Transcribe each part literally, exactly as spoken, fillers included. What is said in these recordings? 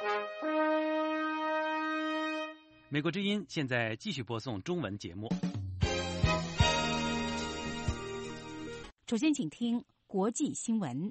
美国之音现在继续播送中文节目。 首先，请听国际新闻。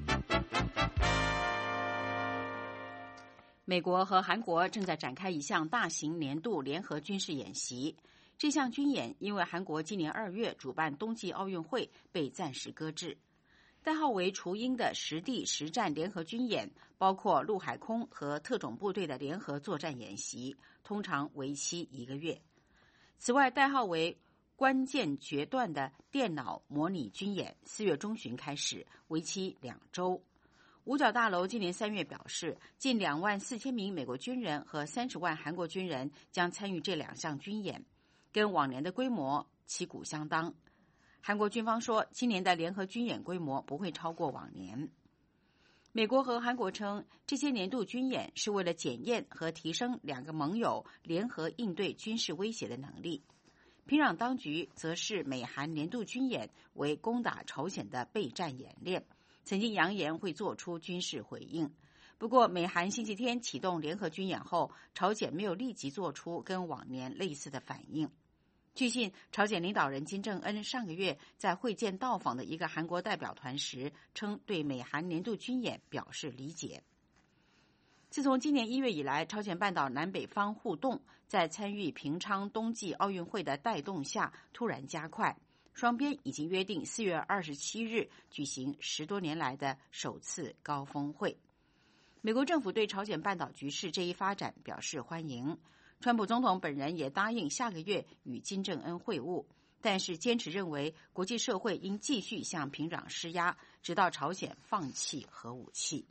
美国和韩国正在展开一项大型年度联合军事演习。这项军演因为韩国今年二月主办冬季奥运会被暂时搁置。代号为雏鹰的实地实战联合军演，包括陆海空和特种部队的联合作战演习，通常为期一个月。此外，代号为关键决断的电脑模拟军演四月中旬开始，为期两周。五角大楼今年三月表示，近两万四千名美国军人和三十万韩国军人将参与这两项军演，跟往年的规模旗鼓相当。韩国军方说，今年的联合军演规模不会超过往年。美国和韩国称，这些年度军演是为了检验和提升两个盟友联合应对军事威胁的能力。平壤当局则视美韩年度军演为攻打朝鲜的备战演练，曾经扬言会做出军事回应。不过，美韩星期天启动联合军演后，朝鲜没有立即做出跟往年类似的反应。据悉，朝鲜领导人金正恩上个月在会见到访的一个韩国代表团时，称对美韩年度军演表示理解。自从今年一月以来，朝鲜半岛南北方互动在参与平昌冬季奥运会的带动下突然加快，双边已经约定四月二十七日举行十多年来的首次高峰会。美国政府对朝鲜半岛局势这一发展表示欢迎。川普总统本人也答应下个月与金正恩会晤，但是坚持认为国际社会应继续向平壤施压，直到朝鲜放弃核武器。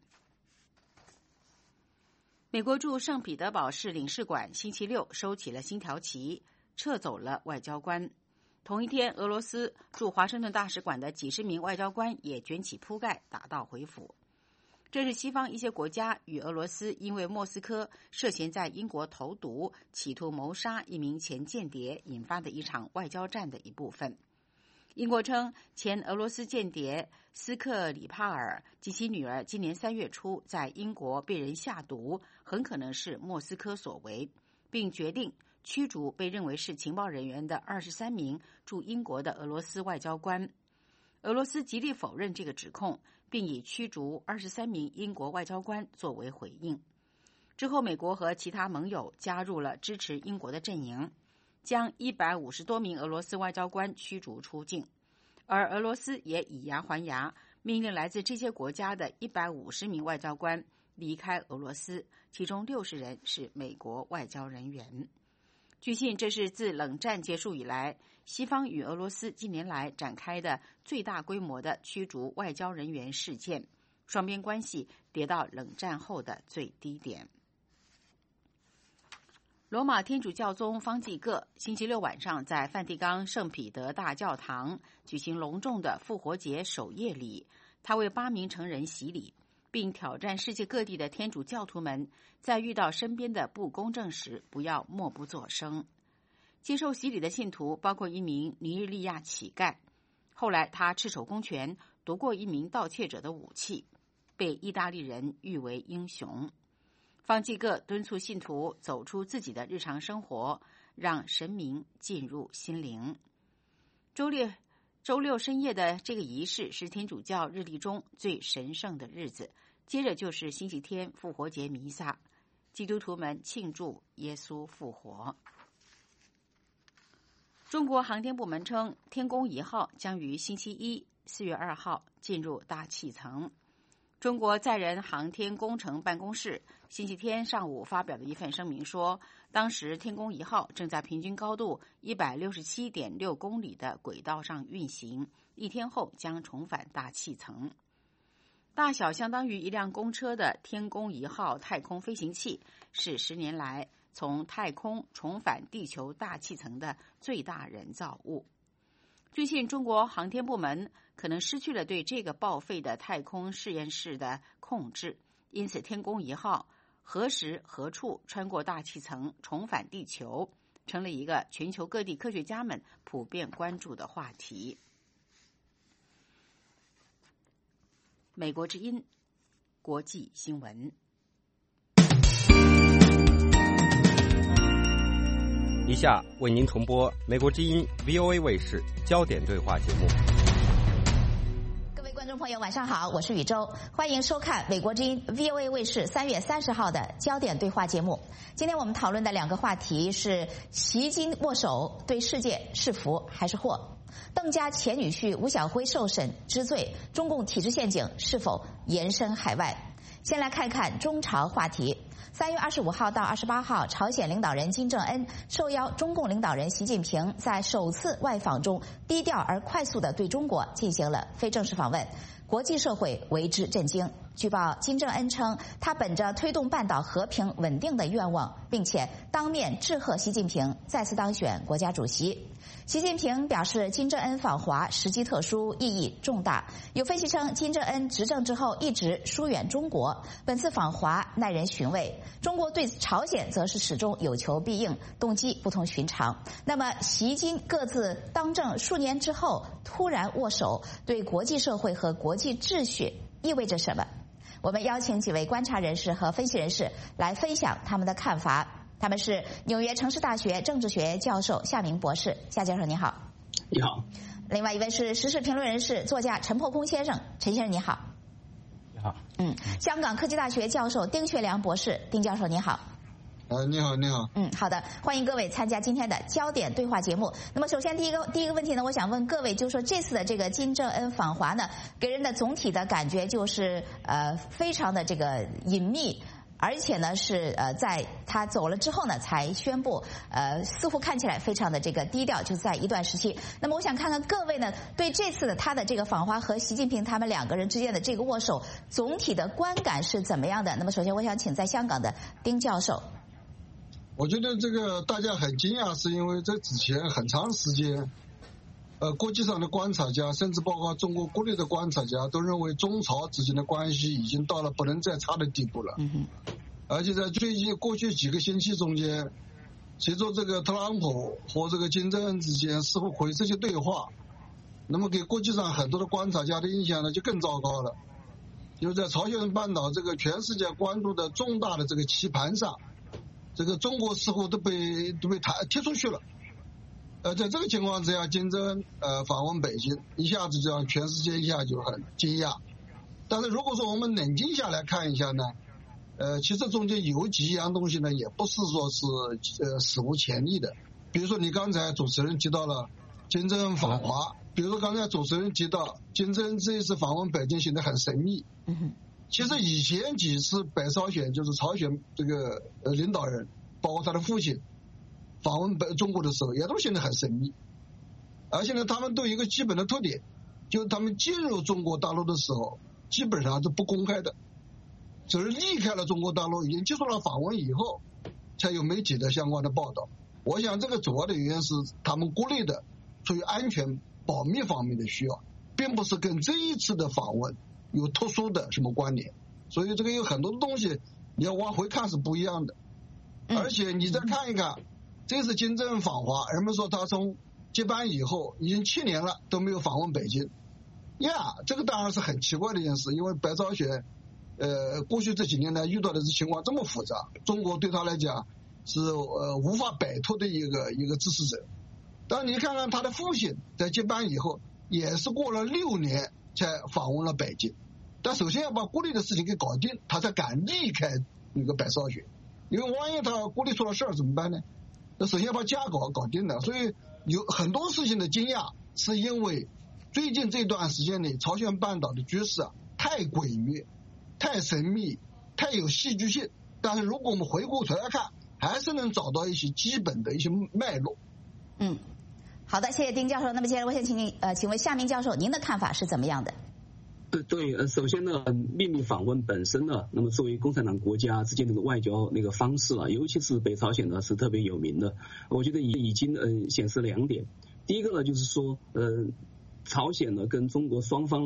美国驻圣彼得堡市领事馆星期六收起了星条旗，撤走了外交官。同一天，俄罗斯驻华盛顿大使馆的几十名外交官也卷起铺盖打道回府。这是西方一些国家与俄罗斯因为莫斯科涉嫌在英国投毒，企图谋杀一名前间谍引发的一场外交战的一部分。英国称，前俄罗斯间谍斯克里帕尔及其女儿今年三月初在英国被人下毒，很可能是莫斯科所为，并决定驱逐被认为是情报人员的二十三名驻英国的俄罗斯外交官。俄罗斯极力否认这个指控，并以驱逐二十三名英国外交官作为回应。之后，美国和其他盟友加入了支持英国的阵营，将一百五十多名俄罗斯外交官驱逐出境，而俄罗斯也以牙还牙，命令来自这些国家的一百五十名外交官离开俄罗斯，其中六十人是美国外交人员。据悉，这是自冷战结束以来，西方与俄罗斯近年来展开的最大规模的驱逐外交人员事件，双边关系跌到冷战后的最低点。罗马天主教宗方济各星期六晚上在梵蒂冈圣彼得大教堂举行隆重的复活节守夜礼，他为八名成人洗礼，并挑战世界各地的天主教徒们，在遇到身边的不公正时，不要默不作声。接受洗礼的信徒包括一名尼日利亚乞丐，后来他赤手空拳夺过一名盗窃者的武器，被意大利人誉为英雄。方济各敦促信徒走出自己的日常生活，让神明进入心灵。周六周六深夜的这个仪式是天主教日历中最神圣的日子，接着就是星期天复活节弥撒，基督徒们庆祝耶稣复活。中国航天部门称，天宫一号将于星期一四月二号进入大气层。中国载人航天工程办公室星期天上午发表的一份声明说，当时天宫一号正在平均高度 一百六十七点六公里的轨道上运行，一天后将重返大气层。大小相当于一辆公车的天宫一号太空飞行器是十年来从太空重返地球大气层的最大人造物。据悉，中国航天部门可能失去了对这个报废的太空实验室的控制，因此天宫一号何时何处穿过大气层重返地球，成了一个全球各地科学家们普遍关注的话题。美国之音国际新闻。 下为您重播美国之音 V O A 卫视焦点对话节目。 各位观众朋友，晚上好，我是宇宙，欢迎收看美国之音 V O A 卫视三月三十号的焦点对话节目。今天我们讨论的两个话题是：习金握手对世界是福还是祸？邓家前女婿吴晓辉受审知罪，中共体制陷阱是否延伸海外？先来看看中朝话题。三月二十五号到二十八号，朝鲜领导人金正恩受邀中共领导人习近平在首次外访中低调而快速地对中国进行了非正式访问，国际社会为之震惊。据报，金正恩称他本着推动半岛和平稳定的愿望，并且当面致贺习近平再次当选国家主席。习近平表示，金正恩访华时机特殊，意义重大。有分析称，金正恩执政之后一直疏远中国，本次访华耐人寻味。中国对朝鲜则是始终有求必应，动机不同寻常。那么，习金各自当政数年之后突然握手，对国际社会和国际秩序意味着什么？我们邀请几位观察人士和分析人士来分享他们的看法。他们是纽约城市大学政治学教授夏明博士，夏教授你好。 你好。 另外一位是时事评论人士、作家陈破空先生，陈先生你好。 你好。 嗯，香港科技大学教授丁学良博士，丁教授你好。 呃，你好，你好。 嗯，好的，欢迎各位参加今天的焦点对话节目。那么，首先第一个第一个问题呢，我想问各位，就是说这次的这个金正恩访华呢，给人的总体的感觉就是呃，非常的这个隐秘。而且呢，是呃，在他走了之后呢，才宣布，呃，似乎看起来非常的这个低调，就在一段时期。那么，我想看看各位呢，对这次的他的这个访华和习近平他们两个人之间的这个握手，总体的观感是怎么样的？那么，首先我想请在香港的丁教授。 我觉得这个大家很惊讶，是因为在之前很长时间，呃，国际上的观察家，甚至包括中国国内的观察家，都认为中朝之间的关系已经到了不能再差的地步了。 嗯哼。 而且在最近过去几个星期中间，随着这个特朗普和这个金正恩之间似乎可以这些对话，那么给国际上很多的观察家的印象呢就更糟糕了。就在朝鲜半岛这个全世界关注的重大的这个棋盘上，这个中国似乎都被都被抬踢出去了。呃，在这个情况之下，金正恩呃访问北京，一下子就让全世界一下就很惊讶。但是如果说我们冷静下来看一下呢，呃，其实中间有几样东西呢，也不是说是呃史无前例的。比如说你刚才主持人提到了金正恩访华，比如说刚才主持人提到金正恩这一次访问北京显得很神秘。 嗯哼。 其实以前几次北朝鲜就是朝鲜这个呃领导人，包括他的父亲访问北中国的时候，也都显得很神秘。而且呢，他们都有一个基本的特点，就是他们进入中国大陆的时候，基本上是不公开的。只是离开了中国大陆，已经结束了访问以后，才有媒体的相关的报道。我想这个主要的原因是他们国内的出于安全保密方面的需要，并不是跟这一次的访问有特殊的什么关联。所以这个有很多的东西你要往回看是不一样的。而且你再看一看，这次金正恩访华，人们说他从接班以后已经七年了都没有访问北京呀，这个当然是很奇怪的一件事，因为北朝鲜呃，过去这几年呢，遇到的情况这么复杂，中国对他来讲是呃无法摆脱的一个一个支持者。但你看看他的父亲在接班以后，也是过了六年才访问了北京。但首先要把国内的事情给搞定，他才敢离开那个北朝鲜。因为万一他国内出了事儿怎么办呢？那首先要把家搞搞定的。所以有很多事情的惊讶，是因为最近这段时间内朝鲜半岛的局势啊太诡谲。太神秘，太有戏剧性，但是如果我们回过头来看，还是能找到一些基本的一些脉络。 嗯，好的，谢谢丁教授。那么接着我想请您呃，请问夏明教授，您的看法是怎么样的？ 对对，呃，首先呢，秘密访问本身呢，那么作为共产党国家之间的外交那个方式啊，尤其是北朝鲜呢，是特别有名的。我觉得已已经呃显示两点。第一个呢，就是说呃，朝鲜呢跟中国双方呢，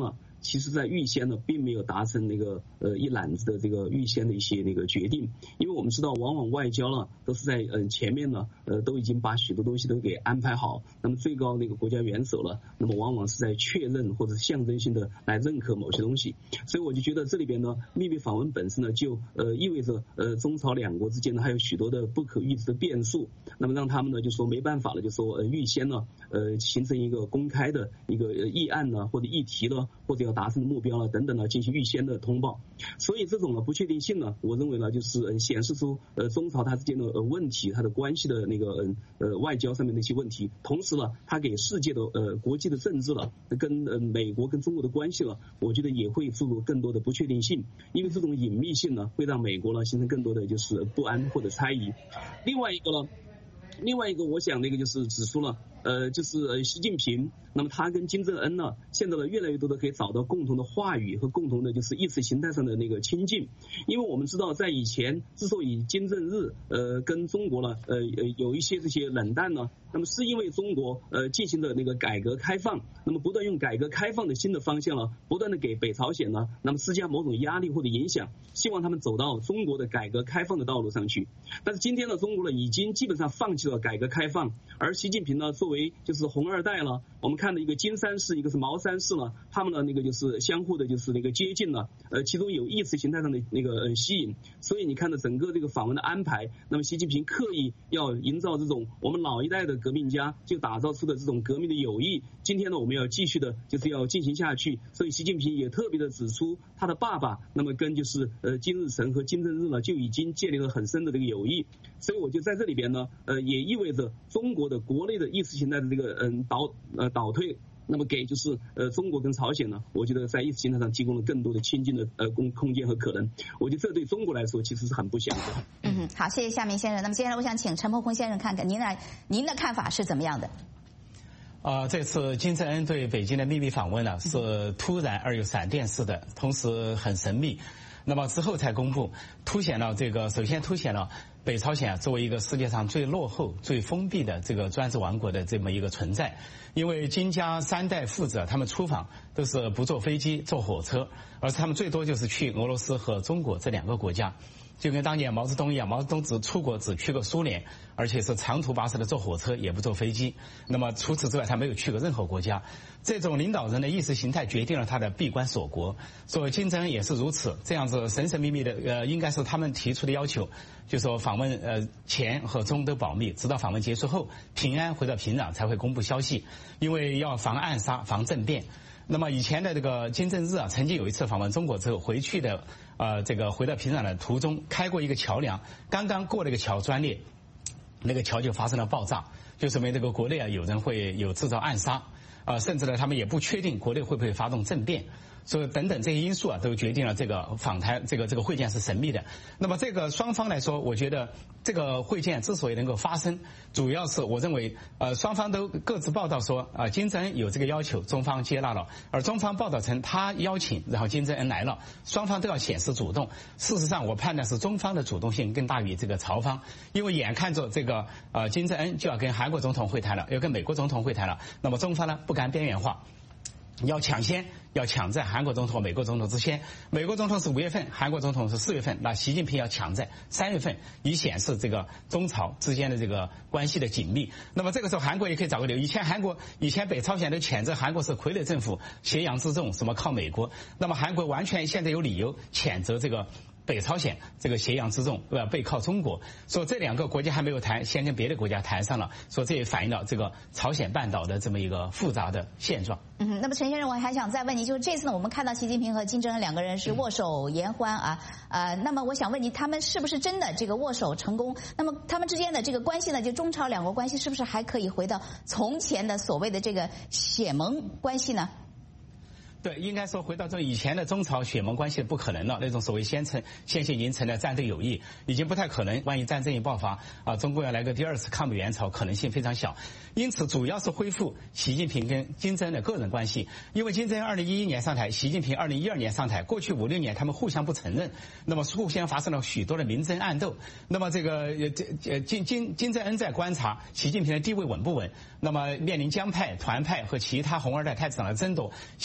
其实在预先呢并没有达成那个呃一揽子的这个预先的一些那个决定，因为我们知道往往外交呢都是在呃前面呢呃都已经把许多东西都给安排好，那么最高那个国家元首了，那么往往是在确认或者象征性的来认可某些东西，所以我就觉得这里边呢秘密访问本身呢就呃意味着呃中朝两国之间呢还有许多的不可预知的变数，那么让他们呢就说没办法了，就说呃预先呢呃形成一个公开的一个议案呢或者议题了或者要达成的目标了等等呢进行预先的通报，所以这种呢不确定性呢，我认为呢就是呃显示出呃中朝它之间的呃问题，它的关系的那个呃呃外交上面的一些问题，同时呢它给世界的呃国际的政治了跟呃美国跟中国的关系了，我觉得也会注入更多的不确定性，因为这种隐秘性呢会让美国呢形成更多的就是不安或者猜疑。另外一个呢，另外一个我想那个就是指出了。呃，就是呃，习近平，那么他跟金正恩呢，现在呢越来越多的可以找到共同的话语和共同的就是意识形态上的那个亲近，因为我们知道在以前之所以金正日呃跟中国呢呃呃有一些这些冷淡呢，那么是因为中国呃进行的那个改革开放，那么不断用改革开放的新的方向呢，不断的给北朝鲜呢，那么施加某种压力或者影响，希望他们走到中国的改革开放的道路上去。但是今天呢，中国呢已经基本上放弃了改革开放，而习近平呢作为为就是红二代了，我们看的一个金三世，一个是毛三世了，他们的那个就是相互的就是那个接近了，呃，其中有意识形态上的那个呃吸引，所以你看到整个这个访问的安排，那么习近平刻意要营造这种我们老一代的革命家就打造出的这种革命的友谊，今天呢我们要继续的就是要进行下去，所以习近平也特别的指出他的爸爸，那么跟就是呃金日成和金正日呢就已经建立了很深的这个友谊，所以我就在这里边呢，呃，也意味着中国的国内的意识形态的这个嗯倒呃倒退，那么给就是呃中国跟朝鲜呢，我觉得在意识形态上提供了更多的亲近的呃空空间和可能，我觉得这对中国来说其实是很不祥的。 嗯，好，谢谢夏明先生。那么接下来我想请陈鹏鹏先生看看您的您的看法是怎么样的？ 呃，这次金正恩对北京的秘密访问呢，是突然而又闪电式的，同时很神秘。那么之后才公布，凸显了这个，首先凸显了北朝鲜作为一个世界上最落后、最封闭的这个专制王国的这么一个存在。因为金家三代父子他们出访都是不坐飞机、坐火车，而他们最多就是去俄罗斯和中国这两个国家。就跟当年毛泽东一样，毛泽东只出国只去过苏联，而且是长途跋涉的坐火车，也不坐飞机。那么除此之外，他没有去过任何国家。这种领导人的意识形态决定了他的闭关锁国。所以金正恩也是如此，这样子神神秘秘的，呃，应该是他们提出的要求，就说访问呃前和中都保密，直到访问结束后平安回到平壤才会公布消息，因为要防暗杀、防政变。那么以前的这个金正日啊，曾经有一次访问中国之后回去的，呃，这个回到平壤的途中开过一个桥梁，刚刚过了一个桥专列，那个桥就发生了爆炸，就说明这个国内啊有人会有制造暗杀，啊、呃，甚至呢他们也不确定国内会不会发动政变。所以等等这些因素啊，都决定了这个访谈这个这个会见是神秘的。那么这个双方来说，我觉得这个会见之所以能够发生，主要是我认为呃双方都各自报道说啊、呃、金正恩有这个要求，中方接纳了，而中方报道成他邀请，然后金正恩来了，双方都要显示主动。事实上我判断是中方的主动性更大于这个朝方，因为眼看着这个呃金正恩就要跟韩国总统会谈了，要跟美国总统会谈了，那么中方呢不甘边缘化，要抢先，要抢在韩国总统、美国总统之前。美国总统是五月份，韩国总统是四月份，那习近平要抢在三月份，以显示这个中朝之间的这个关系的紧密。那么这个时候，韩国也可以找个理由。以前韩国，以前北朝鲜都谴责韩国是傀儡政府、挟洋自重，什么靠美国。那么韩国完全现在有理由谴责这个北朝鲜这个挟洋自重，对吧？背靠中国，说这两个国家还没有谈，先跟别的国家谈上了，说这也反映了这个朝鲜半岛的这么一个复杂的现状。 嗯，那么陈先生，我还想再问你，就是这次呢，我们看到习近平和金正恩两个人是握手言欢啊，呃，那么我想问你，他们是不是真的这个握手成功？那么他们之间的这个关系呢，就中朝两国关系是不是还可以回到从前的所谓的这个血盟关系呢？ 对，应该说回到这以前的中朝血盟关系不可能了，那种所谓先成先行形成的战斗友谊已经不太可能。万一战争一爆发啊，中国要来个第二次抗美援朝，可能性非常小。因此，主要是恢复习近平跟金正恩的个人关系。因为金正恩二零一一年上台，习近平二零一二年上台，过去五六年他们互相不承认，那么互相发生了许多的明争暗斗。那么这个呃金金金正恩在观察习近平的地位稳不稳，那么面临江派、团派和其他红二代太子党的争夺，习近平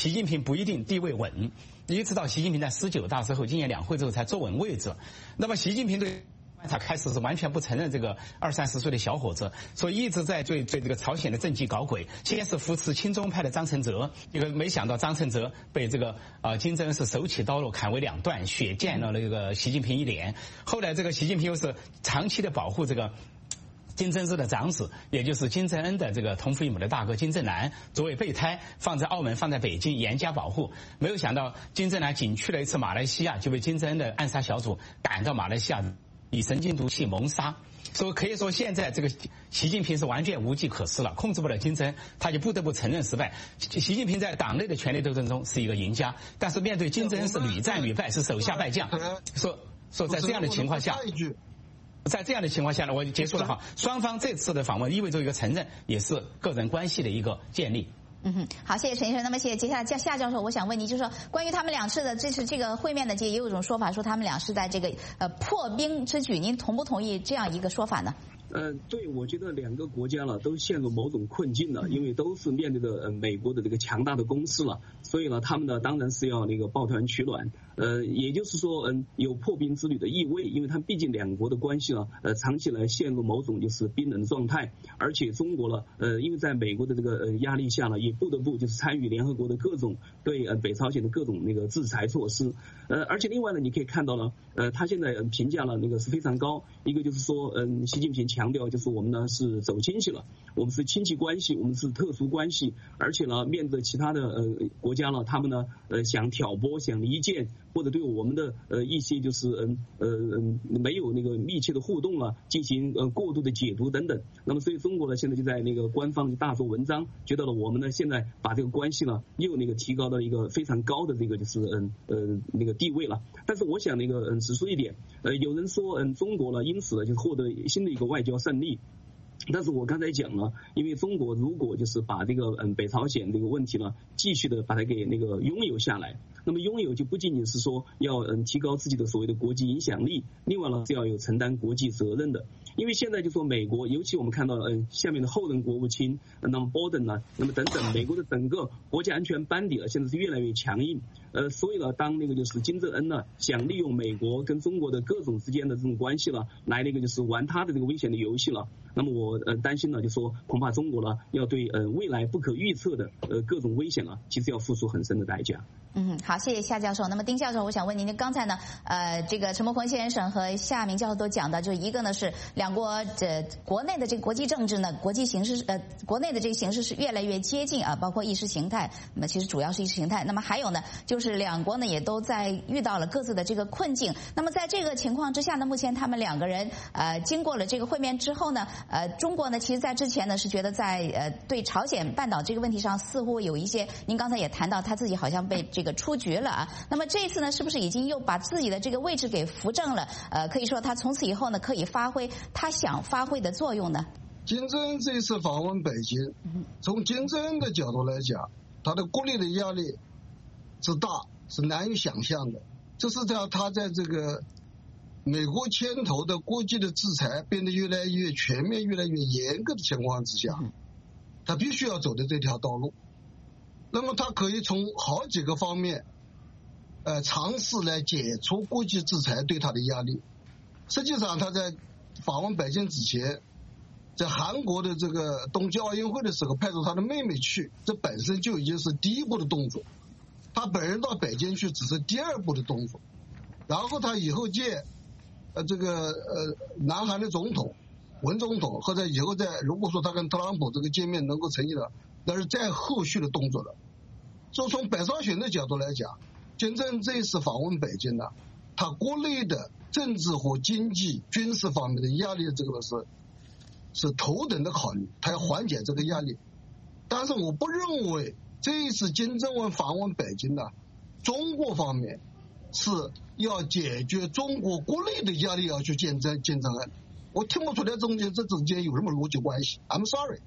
不一定地位稳，一直到习近平在十九大之后，今年两会之后才坐稳位置。那么习近平对他开始是完全不承认这个二三十岁的小伙子，所以一直在对对这个朝鲜的政绩搞鬼。先是扶持亲中派的张承泽，这个没想到张承泽被这个啊、呃、金正恩是手起刀落砍为两段，血溅了那个习近平一脸。后来这个习近平又是长期的保护这个金正日的长子，也就是金正恩的这个同父异母的大哥金正男作为备胎放在澳门放在北京严加保护。没有想到金正男仅去了一次马来西亚，就被金正恩的暗杀小组赶到马来西亚以神经毒气谋杀。所以可以说现在这个习近平是完全无计可施了，控制不了金正恩，他就不得不承认失败。习近平在党内的权力斗争中是一个赢家，但是面对金正恩是屡战屡败，是手下败将。说说在这样的情况下，在这样的情况下呢，我就结束了哈。双方这次的访问意味着一个承认，也是个人关系的一个建立。 嗯哼，好，谢谢陈医生。那么，谢谢接下来夏教授，我想问你，就是说关于他们两次的这次这个会面呢，也有一种说法说他们俩是在这个呃破冰之举，您同不同意这样一个说法呢？ 呃，对，我觉得两个国家呢都陷入某种困境了，因为都是面对着呃美国的这个强大的攻势了，所以呢，他们呢当然是要那个抱团取暖，呃，也就是说，嗯，有破冰之旅的意味，因为他们毕竟两国的关系呢，呃，长期来陷入某种就是冰冷状态，而且中国呢，呃，因为在美国的这个呃压力下呢，也不得不就是参与联合国的各种对呃北朝鲜的各种那个制裁措施，呃，而且另外呢，你可以看到呢，呃，他现在评价呢那个是非常高，一个就是说，嗯，习近平强调就是我们呢是走亲戚了，我们是亲戚关系，我们是特殊关系，而且呢面对其他的呃国家呢，他们呢呃想挑拨、想离间，或者对我们的呃一些就是嗯呃嗯没有那个密切的互动啊，进行呃过度的解读等等。那么所以中国呢现在就在那个官方大做文章，觉得了我们呢现在把这个关系呢又那个提高到一个非常高的这个就是嗯呃那个地位了。但是我想那个嗯指出一点，呃有人说嗯中国呢因此呢就获得新的一个外交胜利。但是我刚才讲了，因为中国如果就是把这个嗯北朝鲜这个问题呢，继续的把它给那个拥有下来，那么拥有就不仅仅是说要嗯提高自己的所谓的国际影响力，另外呢是要有承担国际责任的。因为现在就说美国，尤其我们看到嗯下面的后任国务卿，那么拜登呢，那么等等，美国的整个国家安全班底呢，现在是越来越强硬。呃，所以呢，当那个就是金正恩呢，想利用美国跟中国的各种之间的这种关系呢，来那个就是玩他的这个危险的游戏了。那么我呃担心呢，就说恐怕中国呢要对呃未来不可预测的呃各种危险呢，其实要付出很深的代价。 嗯，好，谢谢夏教授。那么丁教授，我想问您，刚才呢，呃，这个陈伯宏先生和夏明教授都讲到，就一个呢是两国这国内的这个国际政治呢，国际形势呃，国内的这个形势是越来越接近啊，包括意识形态，那么其实主要是意识形态。那么还有呢，就是两国呢也都在遇到了各自的这个困境。那么在这个情况之下呢，目前他们两个人呃经过了这个会面之后呢，呃，中国呢其实在之前呢是觉得在呃对朝鲜半岛这个问题上似乎有一些，您刚才也谈到他自己好像被这个出局了啊。那么这一次呢，是不是已经又把自己的这个位置给扶正了？呃，可以说他从此以后呢，可以发挥他想发挥的作用呢？ 金正恩这一次访问北京，从金正恩的角度来讲，他的国内的压力之大是难以想象的。这是在他在这个美国牵头的国际的制裁变得越来越全面、越来越严格的情况之下，他必须要走的这条道路。那么他可以从好几个方面呃，尝试来解除国际制裁对他的压力。实际上他在访问北京之前，在韩国的这个冬季奥运会的时候派出他的妹妹去，这本身就已经是第一步的动作。他本人到北京去只是第二步的动作。然后他以后见呃这个呃南韩的总统文总统，或者以后在如果说他跟特朗普这个见面能够成立了，那是再后续的动作了。所以从北朝鲜的角度来讲，金正恩这一次访问北京呢，他国内的政治和经济、军事方面的压力，这个是是头等的考虑，他要缓解这个压力。但是我不认为这一次金正恩访问北京呢，中国方面是要解决中国国内的压力要去见证金正恩，我听不出来中间这之间有什么逻辑关系。I'm sorry,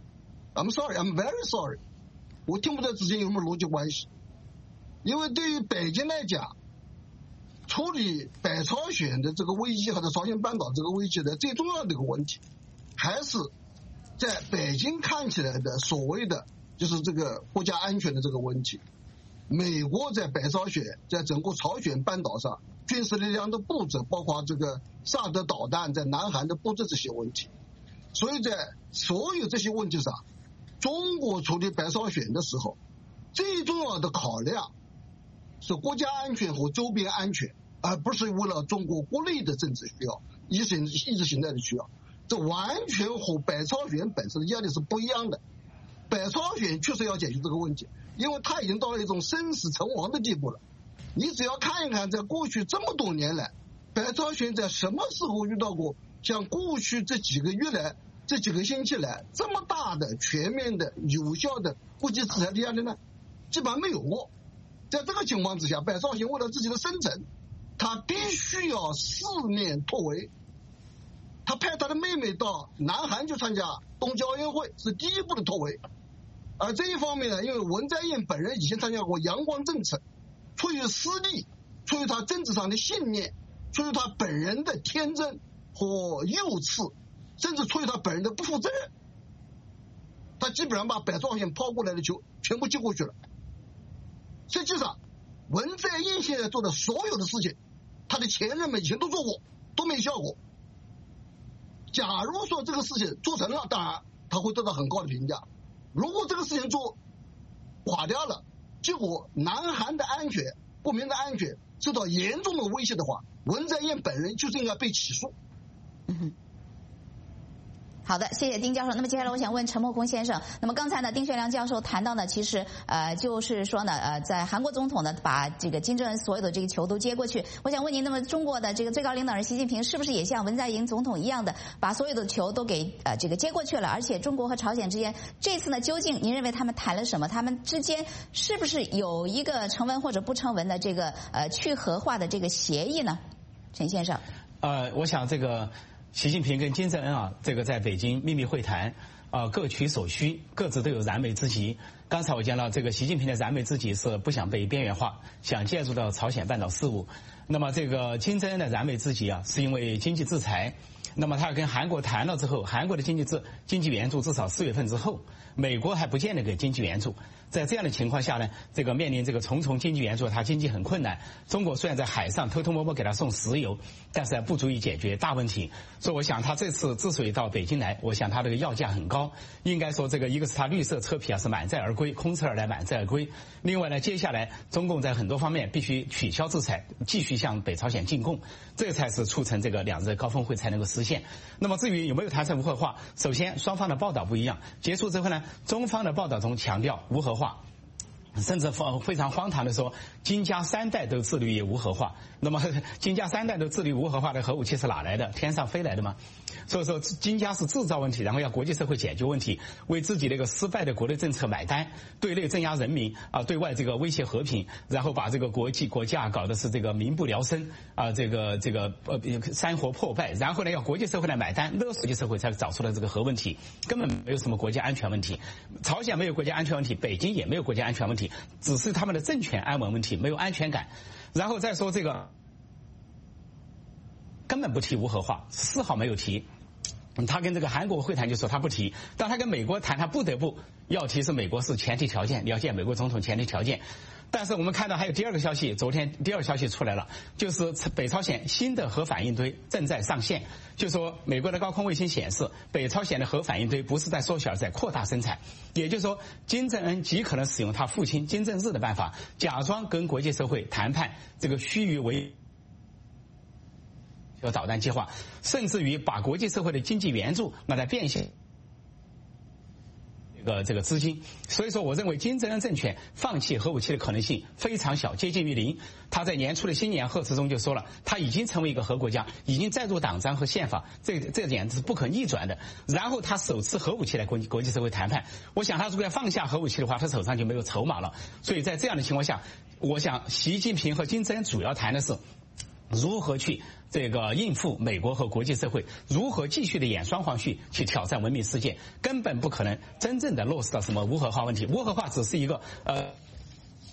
I'm sorry, I'm very sorry， 我听不出来之间有什么逻辑关系。因为对于北京来讲，处理北朝鲜的这个危机或者朝鲜半岛这个危机的最重要的一个问题，还是在北京看起来的所谓的就是这个国家安全的这个问题。 美国在北朝鲜在整个朝鲜半岛上军事力量的布置，包括这个萨德导弹在南韩的布置这些问题。所以在所有这些问题上，中国处理北朝鲜的时候，最重要的考量是国家安全和周边安全，而不是为了中国国内的政治需要、意识意识形态的需要。这完全和北朝鲜本身的压力是不一样的。北朝鲜确实要解决这个问题，因为它已经到了一种生死存亡的地步了。你只要看一看，在过去这么多年来，北朝鲜在什么时候遇到过像过去这几个月来、这几个星期来这么大的、全面的、有效的国际制裁的压力呢？基本上没有过。在这个情况之下，北朝鲜为了自己的生存，他必须要四面突围。他派他的妹妹到南韩去参加冬季奥运会，是第一步的突围。而这一方面呢，因为文在寅本人以前参加过阳光政策，出于私利，出于他政治上的信念，出于他本人的天真和幼稚，甚至出于他本人的不负责任，他基本上把北朝鲜抛过来的球全部接过去了。实际上，文在寅现在做的所有的事情，他的前任们以前都做过，都没效果。假如说这个事情做成了，当然他会得到很高的评价。如果这个事情做垮掉了，结果南韩的安全、国民的安全受到严重的威胁的话，文在寅本人就是应该被起诉。 嗯哼。好的，谢谢丁教授。那么接下来我想问陈默空先生，那么刚才呢，丁学良教授谈到呢，其实呃就是说呢，呃，在韩国总统呢把这个金正恩所有的这个球都接过去。我想问您，那么中国的这个最高领导人习近平是不是也像文在寅总统一样的，把所有的球都给呃这个接过去了？而且中国和朝鲜之间这次呢，究竟您认为他们谈了什么？他们之间是不是有一个成文或者不成文的这个呃去核化的这个协议呢？陈先生。 呃，我想这个。习近平跟金正恩啊，这个在北京秘密会谈，啊、呃，各取所需，各自都有燃眉之急。刚才我讲了，这个习近平的燃眉之急是不想被边缘化，想介入到朝鲜半岛事务。那么这个金正恩的燃眉之急啊，是因为经济制裁。那么他跟韩国谈了之后，韩国的经济制经济援助至少四月份之后，美国还不见得给经济援助。在这样的情况下呢，这个面临这个重重经济援助，它经济很困难。中国虽然在海上偷偷摸摸给他送石油，但是还不足以解决大问题。所以我想他这次之所以到北京来，我想他这个要价很高。应该说这个一个是他绿色车皮啊是满载而归，空车而来满载而归。另外呢，接下来中共在很多方面必须取消制裁，继续向北朝鲜进贡，这才是促成这个两日高峰会才能够实现。那么至于有没有谈成无核化，首先双方的报道不一样。结束之后呢，中方的报道中强调无核化，甚至非常荒唐的说，金家三代都致力于无核化。那么金家三代都致力于无核化的核武器是哪来的？天上飞来的吗？所以说金家是制造问题，然后要国际社会解决问题，为自己那个失败的国内政策买单，对内镇压人民啊，对外这个威胁和平，然后把这个国际国家搞的是这个民不聊生啊，这个这个呃山河破败，然后呢要国际社会来买单，勒索国际社会才找出了这个核问题，根本没有什么国家安全问题。朝鲜没有国家安全问题，北京也没有国家安全问题，只是他们的政权安稳问题，没有安全感。然后再说这个根本不提无核化，丝毫没有提。他跟这个韩国会谈就说他不提，但他跟美国谈，他不得不要提，是美国是前提条件，了解美国总统前提条件。但是我们看到还有第二个消息，昨天第二个消息出来了，就是北朝鲜新的核反应堆正在上线。就说美国的高空卫星显示，北朝鲜的核反应堆不是在缩小，在扩大生产。也就是说，金正恩极可能使用他父亲金正日的办法，假装跟国际社会谈判这个虚与委蛇导弹计划，甚至于把国际社会的经济援助拿来变现这个这个资金。所以说我认为金正恩政权放弃核武器的可能性非常小，接近于零。他在年初的新年贺词中就说了，他已经成为一个核国家，已经载入党章和宪法，这这点是不可逆转的。然后他手持核武器来国国际社会谈判，我想他如果要放下核武器的话，他手上就没有筹码了。所以在这样的情况下，我想习近平和金正恩主要谈的是如何去这个应付美国和国际社会，如何继续的演双簧序去挑战文明世界，根本不可能真正的落实到什么无核化问题。无核化只是一个呃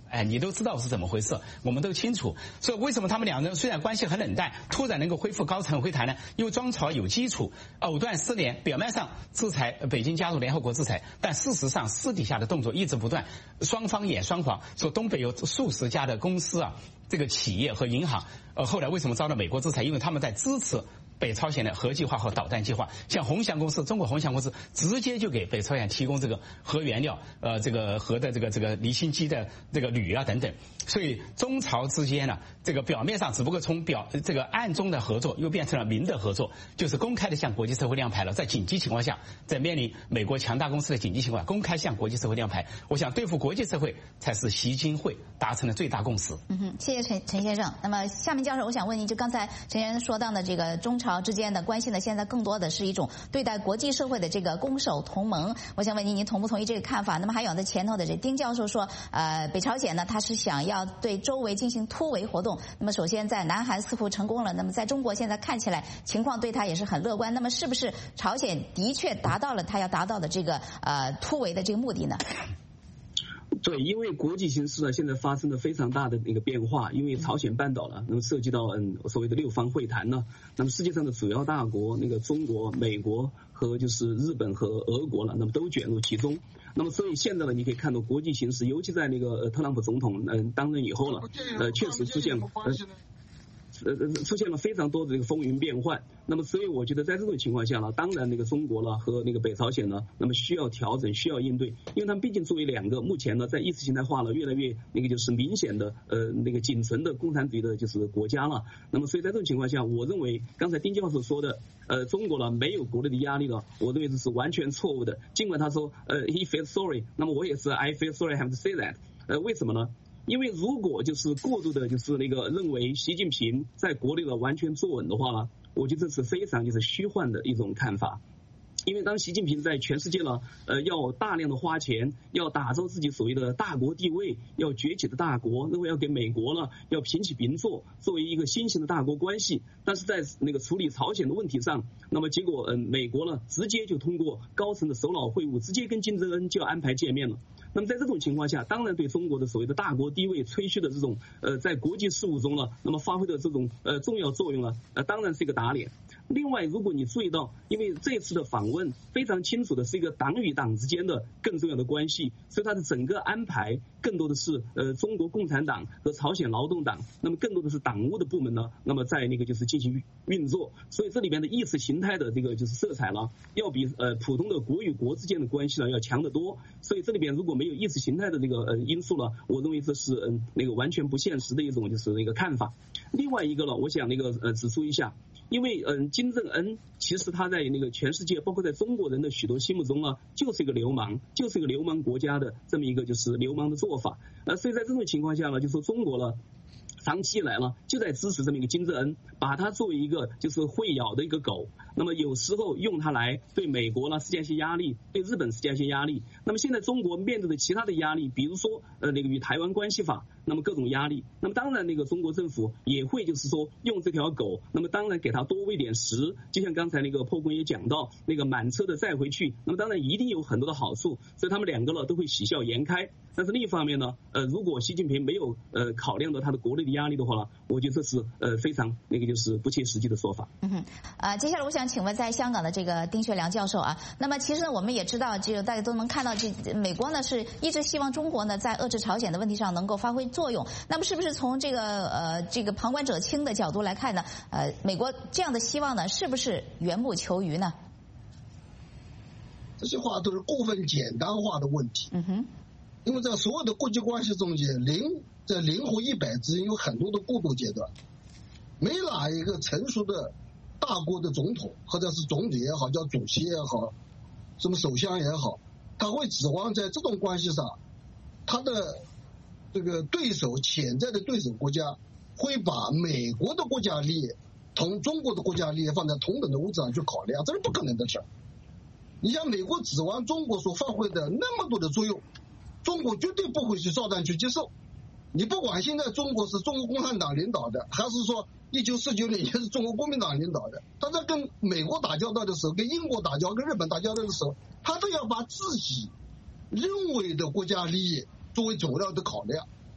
哎，你都知道是怎么回事，我们都清楚。所以为什么他们两人虽然关系很冷淡，突然能够恢复高层会谈呢？因为中朝有基础，藕断丝连，表面上制裁北京加入联合国制裁，但事实上私底下的动作一直不断，双方演双簧。说东北有数十家的公司啊，这个企业和银行，呃，后来为什么遭到美国制裁？因为他们在支持北朝鲜的核计划和导弹计划，像鸿翔公司，中国鸿翔公司直接就给北朝鲜提供这个核原料，呃，这个核的这个这个离心机的这个铝啊等等。所以中朝之间呢，这个表面上只不过从表这个暗中的合作又变成了明的合作，就是公开的向国际社会亮牌了。在紧急情况下，在面临美国强大公司的紧急情况下，公开向国际社会亮牌，我想对付国际社会才是习金会达成的最大共识。 嗯哼，谢谢陈陈先生。那么下面教授，我想问您，就刚才陈先生说到的这个中朝之间的关系呢，现在更多的是一种对待国际社会的这个攻守同盟。我想问您，您同不同意这个看法？那么还有在前头的这丁教授说，呃，北朝鲜呢，他是想要对周围进行突围活动。那么首先在南韩似乎成功了，那么在中国现在看起来情况对他也是很乐观。那么是不是朝鲜的确达到了他要达到的这个呃突围的这个目的呢？ 对，因为国际形势呢，现在发生了非常大的一个变化。因为朝鲜半岛呢，那么涉及到嗯所谓的六方会谈呢，那么世界上的主要大国，那个中国、美国和就是日本和俄国了，那么都卷入其中。那么所以现在呢，你可以看到国际形势，尤其在那个呃特朗普总统嗯、呃、当任以后了，呃确实出现呃。呃，出现了非常多的这个风云变幻。那么，所以我觉得在这种情况下呢，当然那个中国呢和那个北朝鲜呢，那么需要调整，需要应对，因为他们毕竟作为两个目前呢在意识形态化了越来越那个就是明显的呃那个仅存的共产主义的就是国家了。那么，所以在这种情况下，我认为刚才丁教授说的，呃，中国呢没有国内的压力了，我认为这是完全错误的。尽管他说呃 he feels sorry， 那么我也是 I feel sorry have to say that。呃，为什么呢？因为如果就是过度的，就是那个认为习近平在国内的完全坐稳的话呢，我觉得这是非常就是虚幻的一种看法。因为当习近平在全世界呢，呃，要大量的花钱，要打造自己所谓的大国地位，要崛起的大国，认为要给美国呢要平起平坐，作为一个新型的大国关系。但是在那个处理朝鲜的问题上，那么结果嗯、呃，美国呢直接就通过高层的首脑会晤，直接跟金正恩就要安排见面了。那么在这种情况下，当然对中国的所谓的大国地位吹嘘的这种呃在国际事务中呢，那么发挥的这种呃重要作用呢，呃当然是一个打脸。另外，如果你注意到，因为这次的访问非常清楚的是一个党与党之间的更重要的关系，所以它的整个安排更多的是呃中国共产党和朝鲜劳动党，那么更多的是党务的部门呢，那么在那个就是进行运作，所以这里边的意识形态的这个就是色彩呢，要比呃普通的国与国之间的关系呢要强得多。所以这里边如果没有意识形态的这个呃因素呢，我认为这是嗯那个完全不现实的一种就是那个看法。另外一个呢，我想那个呃指出一下。因为嗯，金正恩其实他在那个全世界，包括在中国人的许多心目中呢，就是一个流氓，就是一个流氓国家的这么一个就是流氓的做法。呃，所以在这种情况下呢，就说中国呢，长期以来呢，就在支持这么一个金正恩，把他作为一个就是会咬的一个狗。那么有时候用它来对美国呢施加一些压力，对日本施加一些压力。那么现在中国面对的其他的压力，比如说呃那个与台湾关系法，那么各种压力。那么当然那个中国政府也会就是说用这条狗，那么当然给它多喂点食，就像刚才那个破公也讲到，那个满车的载回去，那么当然一定有很多的好处，所以他们两个呢都会喜笑颜开。但是另一方面呢，呃如果习近平没有呃考量到他的国内的压力的话呢，我觉得这是呃非常那个就是不切实际的说法。 嗯哼，呃接下来我想请问在香港的这个丁学良教授啊，那么其实呢我们也知道，这个大家都能看到，这美国呢是一直希望中国呢在遏制朝鲜的问题上能够发挥作用。那么是不是从这个呃这个旁观者清的角度来看呢？呃，美国这样的希望呢，是不是缘木求鱼呢？ 这些话都是过分简单化的问题。 嗯哼。 因为在所有的国际关系中间，零在零和一百之间有很多的过渡阶段，没哪一个成熟的大国的总统或者是总理也好，叫主席也好，什么首相也好，他会指望在这种关系上，他的这个对手潜在的对手国家会把美国的国家利益同中国的国家利益放在同等的位置上去考量，这是不可能的事。你像美国指望中国所发挥的那么多的作用，中国绝对不会去照单去接受。你不管现在中国是中国共产党领导的，还是说一九四九年也是中国国民党领导的，他在跟美国打交道的时候，跟英国打交道，跟日本打交道的时候，他都要把自己认为的国家利益作为主要的考量。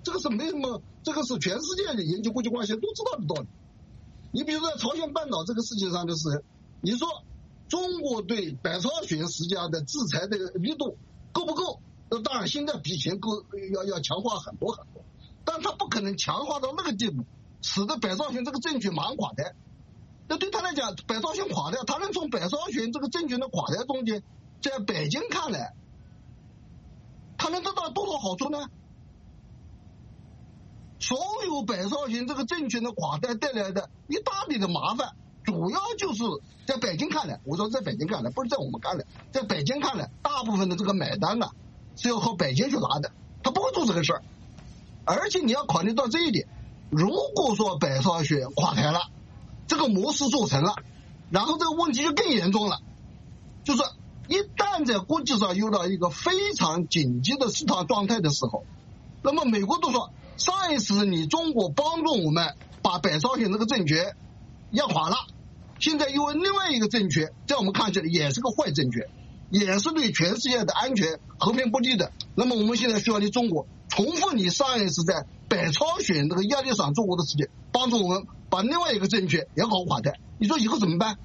这个是没什么，这个是全世界的研究国际关系都知道的道理。你比如说在朝鲜半岛这个事情上的事，你说中国对北朝鲜施加的制裁的力度够不够？那当然现在比以前够，要要强化很多很多，但他不可能强化到那个地步，使得北朝鲜这个政权马上垮台。那对他来讲，北朝鲜垮台，他能从北朝鲜这个政权的垮台中间，在北京看来，他能得到多少好处呢？所有北朝鲜这个政权的垮台带来的一大笔的麻烦，主要就是在北京看来，我说在北京看来，不是在我们看来，在北京看来，大部分的这个买单呢、啊、是要靠北京去拿的，他不会做这个事儿。而且你要考虑到这一点，如果说北朝鲜垮台了，这个模式做成了，然后这个问题就更严重了，就是一旦在国际上遇到一个非常紧急的事态状态的时候，那么美国都说上一次你中国帮助我们把北朝鲜这个政权压垮了，现在因为另外一个政权在我们看起来也是个坏政权，也是对全世界的安全和平不利的，那么我们现在需要你中国重复你上一次在北朝鲜这个压力上做过的事情，帮助我们把另外一个政权也搞垮台，你说以后怎么办？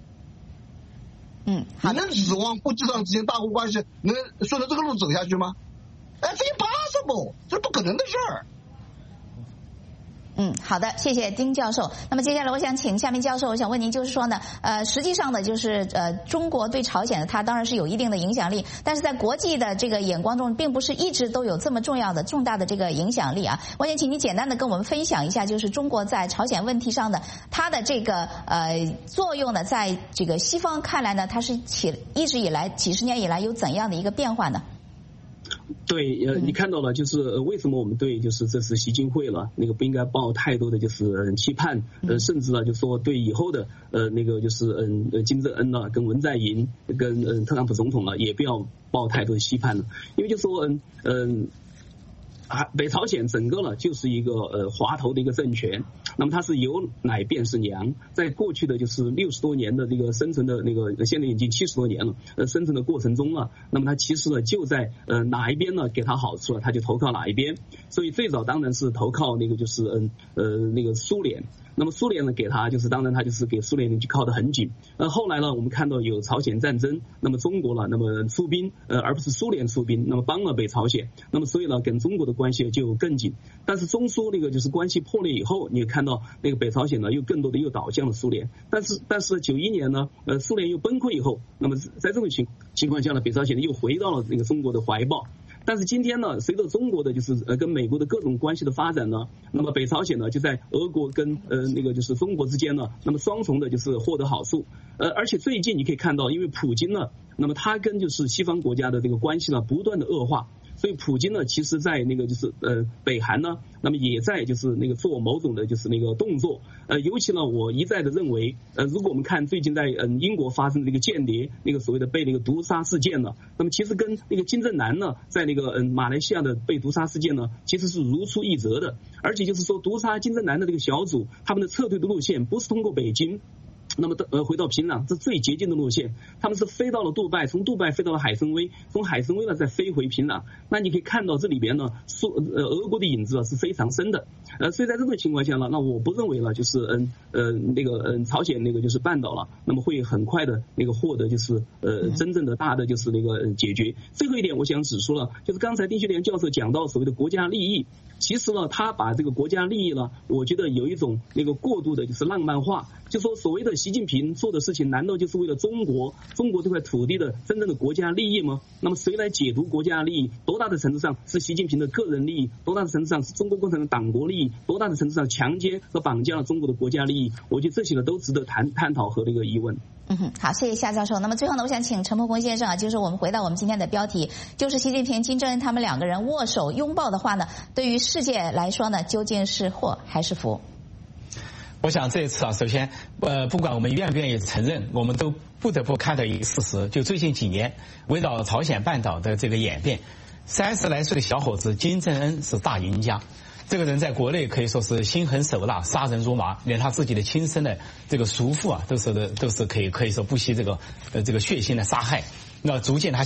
嗯， 你能指望国际上之间大国关系能顺着这个路走下去吗？哎，这 impossible， 这不可能的事儿。 嗯，好的，谢谢丁教授。那么接下来我想请夏明教授，我想问您，就是说呢，呃，实际上呢，就是呃，中国对朝鲜呢，它当然是有一定的影响力，但是在国际的这个眼光中，并不是一直都有这么重要的、重大的这个影响力啊。我想请您简单的跟我们分享一下，就是中国在朝鲜问题上的它的这个呃作用呢，在这个西方看来呢，它是起一直以来几十年以来有怎样的一个变化呢？ 对，呃，你看到了，就是为什么我们对就是这次习近会了，那个不应该抱太多的就是期盼，呃，甚至呢，就说对以后的呃那个就是嗯呃金正恩呢，跟文在寅，跟嗯特朗普总统呢，也不要抱太多的期盼了，因为就说嗯嗯。啊，北朝鲜整个呢就是一个呃滑头的一个政权，那么它是有奶便是娘，在过去的就是六十多年的这个生存的那个，现在已经七十多年了，呃生存的过程中呢，那么它其实呢就在呃哪一边呢给它好处了，它就投靠哪一边，所以最早当然是投靠那个就是嗯呃那个苏联。那么苏联呢给他就是当然他就是给苏联就靠得很紧，呃后来呢我们看到有朝鲜战争，那么中国呢那么出兵，呃而不是苏联出兵，那么帮了北朝鲜，那么所以呢跟中国的关系就更紧。但是中苏那个就是关系破裂以后，你也看到那个北朝鲜呢又更多的又倒向了苏联，但是但是九一年呢呃苏联又崩溃以后，那么在这种情情况下呢北朝鲜又回到了那个中国的怀抱。但是今天呢，随着中国的就是呃跟美国的各种关系的发展呢，那么北朝鲜呢就在俄国跟呃那个就是中国之间呢，那么双重的就是获得好处。呃，而且最近你可以看到，因为普京呢，那么他跟就是西方国家的这个关系呢不断的恶化。所以普京呢，其实在那个就是呃北韩呢，那么也在就是那个做某种的就是那个动作。呃，尤其呢，我一再的认为，呃，如果我们看最近在嗯英国发生的这个间谍那个所谓的被那个毒杀事件呢，那么其实跟那个金正男呢，在那个嗯马来西亚的被毒杀事件呢，其实是如出一辙的。而且就是说，毒杀金正男的这个小组，他们的撤退的路线不是通过北京。那么呃回到平壤是最捷径的路线，他们是飞到了杜拜，从杜拜飞到了海参崴，从海参崴呢再飞回平壤。那你可以看到这里边呢，苏呃俄国的影子啊是非常深的。呃，所以在这种情况下呢，那我不认为呢，就是嗯呃那个嗯朝鲜那个就是半岛了，那么会很快的那个获得就是呃真正的大的就是那个解决。最后一点我想指出了，就是刚才丁学良教授讲到所谓的国家利益，其实呢他把这个国家利益呢，我觉得有一种那个过度的就是浪漫化，就说所谓的习近平做的事情难道就是为了中国中国这块土地的真正的国家利益吗？那么谁来解读国家利益？多大的程度上是习近平的个人利益？多大的程度上是中国共产党党国利益？多大的程度上强奸和绑架了中国的国家利益？我觉得这些呢都值得谈探讨和这个疑问。 嗯哼，好，谢谢夏教授。那么最后呢，我想请陈伯公先生啊，就是我们回到我们今天的标题，就是习近平、金正恩他们两个人握手拥抱的话呢，对于世界来说呢，究竟是祸还是福？ 我想这一次啊，首先，呃，不管我们愿不愿意承认，我们都不得不看到一个事实，就最近几年围绕朝鲜半岛的这个演变，三十来岁的小伙子金正恩是大赢家。这个人在国内可以说是心狠手辣，杀人如麻，连他自己的亲生的这个叔父啊，都是的，都是可以可以说不惜这个呃这个血腥的杀害。那足见他心狠手辣到什么程度。而且这次我们看他到北京来访问了、啊，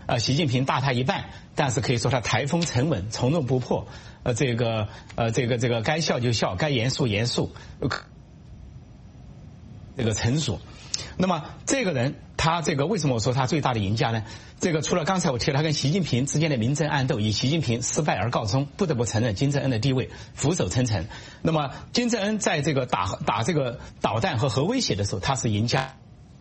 呃，习近平大他一半，但是可以说他台风沉稳，从容不迫。呃，这个呃，这个这个该笑就笑，该严肃严肃，这个成熟。那么这个人，他这个为什么我说他最大的赢家呢？这个除了刚才我提了他跟习近平之间的明争暗斗，以习近平失败而告终，不得不承认金正恩的地位俯首称臣。那么金正恩在这个打打这个导弹和核威胁的时候，他是赢家。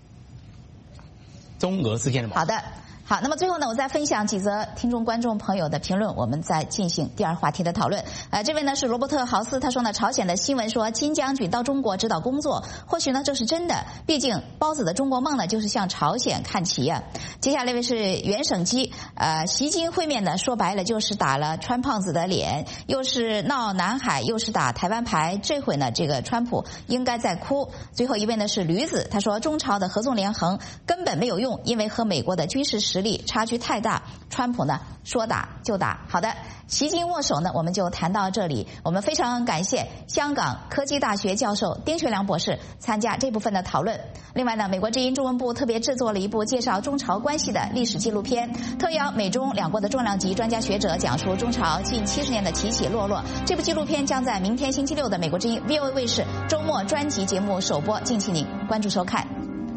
中俄之间的矛盾。 好的。好，那么最后呢，我再分享几则听众观众朋友的评论，我们再进行第二话题的讨论。呃，这位呢是罗伯特豪斯，他说呢，朝鲜的新闻说金将军到中国指导工作，或许呢这是真的，毕竟包子的中国梦呢就是向朝鲜看齐啊。接下来一位是袁省基，呃，习金会面呢说白了就是打了川胖子的脸，又是闹南海，又是打台湾牌，这回呢这个川普应该在哭。最后一位呢是驴子，他说中朝的合纵连横根本没有用，因为和美国的军事实力差距太大，川普呢说打就打。好的，习金握手呢我们就谈到这里。我们非常感谢香港科技大学教授丁学良博士参加这部分的讨论。另外呢，美国之音中文部特别制作了一部介绍中朝关系的历史纪录片，特邀美中两国的重量级专家学者讲述中朝近七十年的起起落落。这部纪录片将在明天星期六的美国之音 V O A 卫视周末专辑节目首播，敬请您关注收看。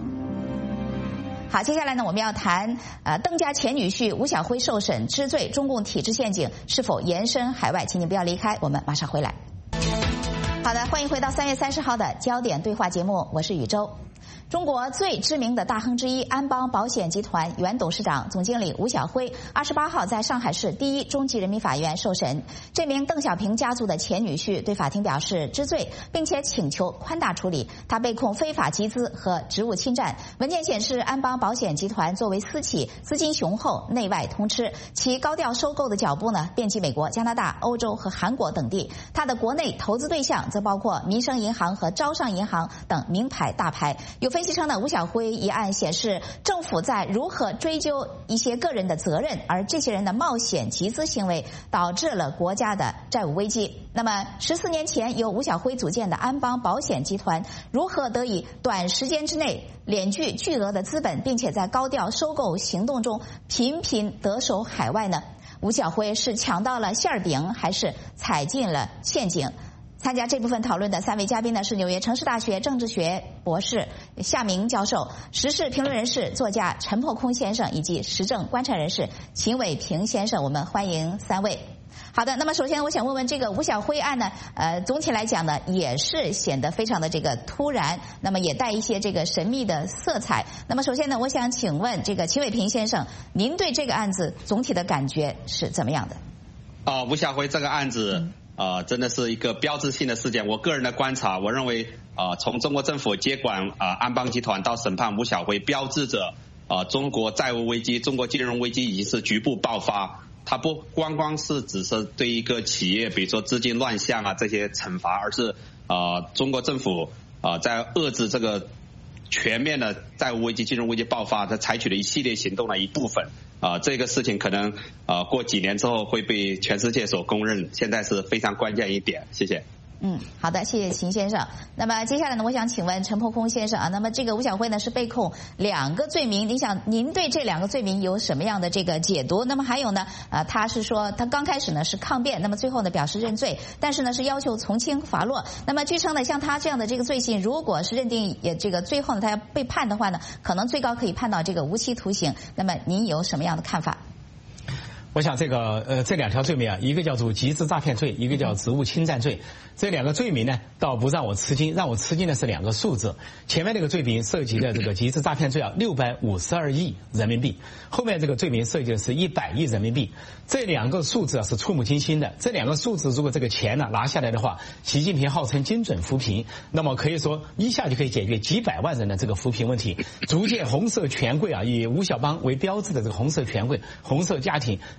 好，接下来呢，我们要谈呃邓家前女婿吴晓辉受审知罪，中共体制陷阱是否延伸海外？请您不要离开，我们马上回来。好的，欢迎回到三月三十号的焦点对话节目，我是宇宙。中国最知名的大亨之一安邦保险集团原董事长、总经理吴晓辉，二十八号在上海市第一中级人民法院受审。这名邓小平家族的前女婿对法庭表示知罪，并且请求宽大处理。他被控非法集资和职务侵占。文件显示，安邦保险集团作为私企，资金雄厚，内外通吃，其高调收购的脚步呢，遍及美国、加拿大、欧洲和韩国等地。他的国内投资对象则包括民生银行和招商银行等名牌大牌。有分析称呢，吴晓辉一案显示政府在如何追究一些个人的责任，而这些人的冒险集资行为导致了国家的债务危机。那么十四年前由吴晓辉组建的安邦保险集团如何得以短时间之内敛聚巨额的资本，并且在高调收购行动中频频得手海外呢？吴晓辉是抢到了馅儿饼，还是踩进了陷阱？参加这部分讨论的三位嘉宾呢，是纽约城市大学政治学博士夏明教授、时事评论人士、作家陈破空先生以及时政观察人士秦伟平先生。我们欢迎三位。好的，那么首先我想问问这个吴晓辉案呢，呃，总体来讲呢，也是显得非常的这个突然，那么也带一些这个神秘的色彩。那么首先呢，我想请问这个秦伟平先生，您对这个案子总体的感觉是怎么样的？ 啊、呃，吴晓辉这个案子。嗯呃，真的是一个标志性的事件。我个人的观察，我认为，呃，从中国政府接管呃安邦集团到审判吴晓辉，标志着呃中国债务危机、中国金融危机已经是局部爆发。它不光光是只是对一个企业，比如说资金乱象啊这些惩罚，而是呃中国政府呃在遏制这个全面的债务危机、金融危机爆发，它采取了一系列行动的一部分。啊、呃，这个事情可能呃过几年之后会被全世界所公认，现在是非常关键一点。谢谢。 嗯，好的，谢谢秦先生。那么接下来呢，我想请问陈破空先生啊，那么这个吴晓辉呢是被控两个罪名，您想您对这两个罪名有什么样的这个解读？那么还有呢，呃，他是说他刚开始呢是抗辩，那么最后呢表示认罪，但是呢是要求从轻发落。那么据称呢，像他这样的这个罪行，如果是认定也这个最后呢他要被判的话呢，可能最高可以判到这个无期徒刑。那么您有什么样的看法？ 我想这个呃这两条罪名啊，一个叫做集资诈骗罪，一个叫职务侵占罪。这两个罪名呢，倒不让我吃惊，让我吃惊的是两个数字。前面这个罪名涉及的这个集资诈骗罪啊，六百五十二亿人民币；后面这个罪名涉及的是一百亿人民币。这两个数字啊是触目惊心的。这两个数字如果这个钱呢拿下来的话，习近平号称精准扶贫，那么可以说一下就可以解决几百万人的这个扶贫问题。逐渐红色权贵啊，以吴晓邦为标志的这个红色权贵、红色家庭。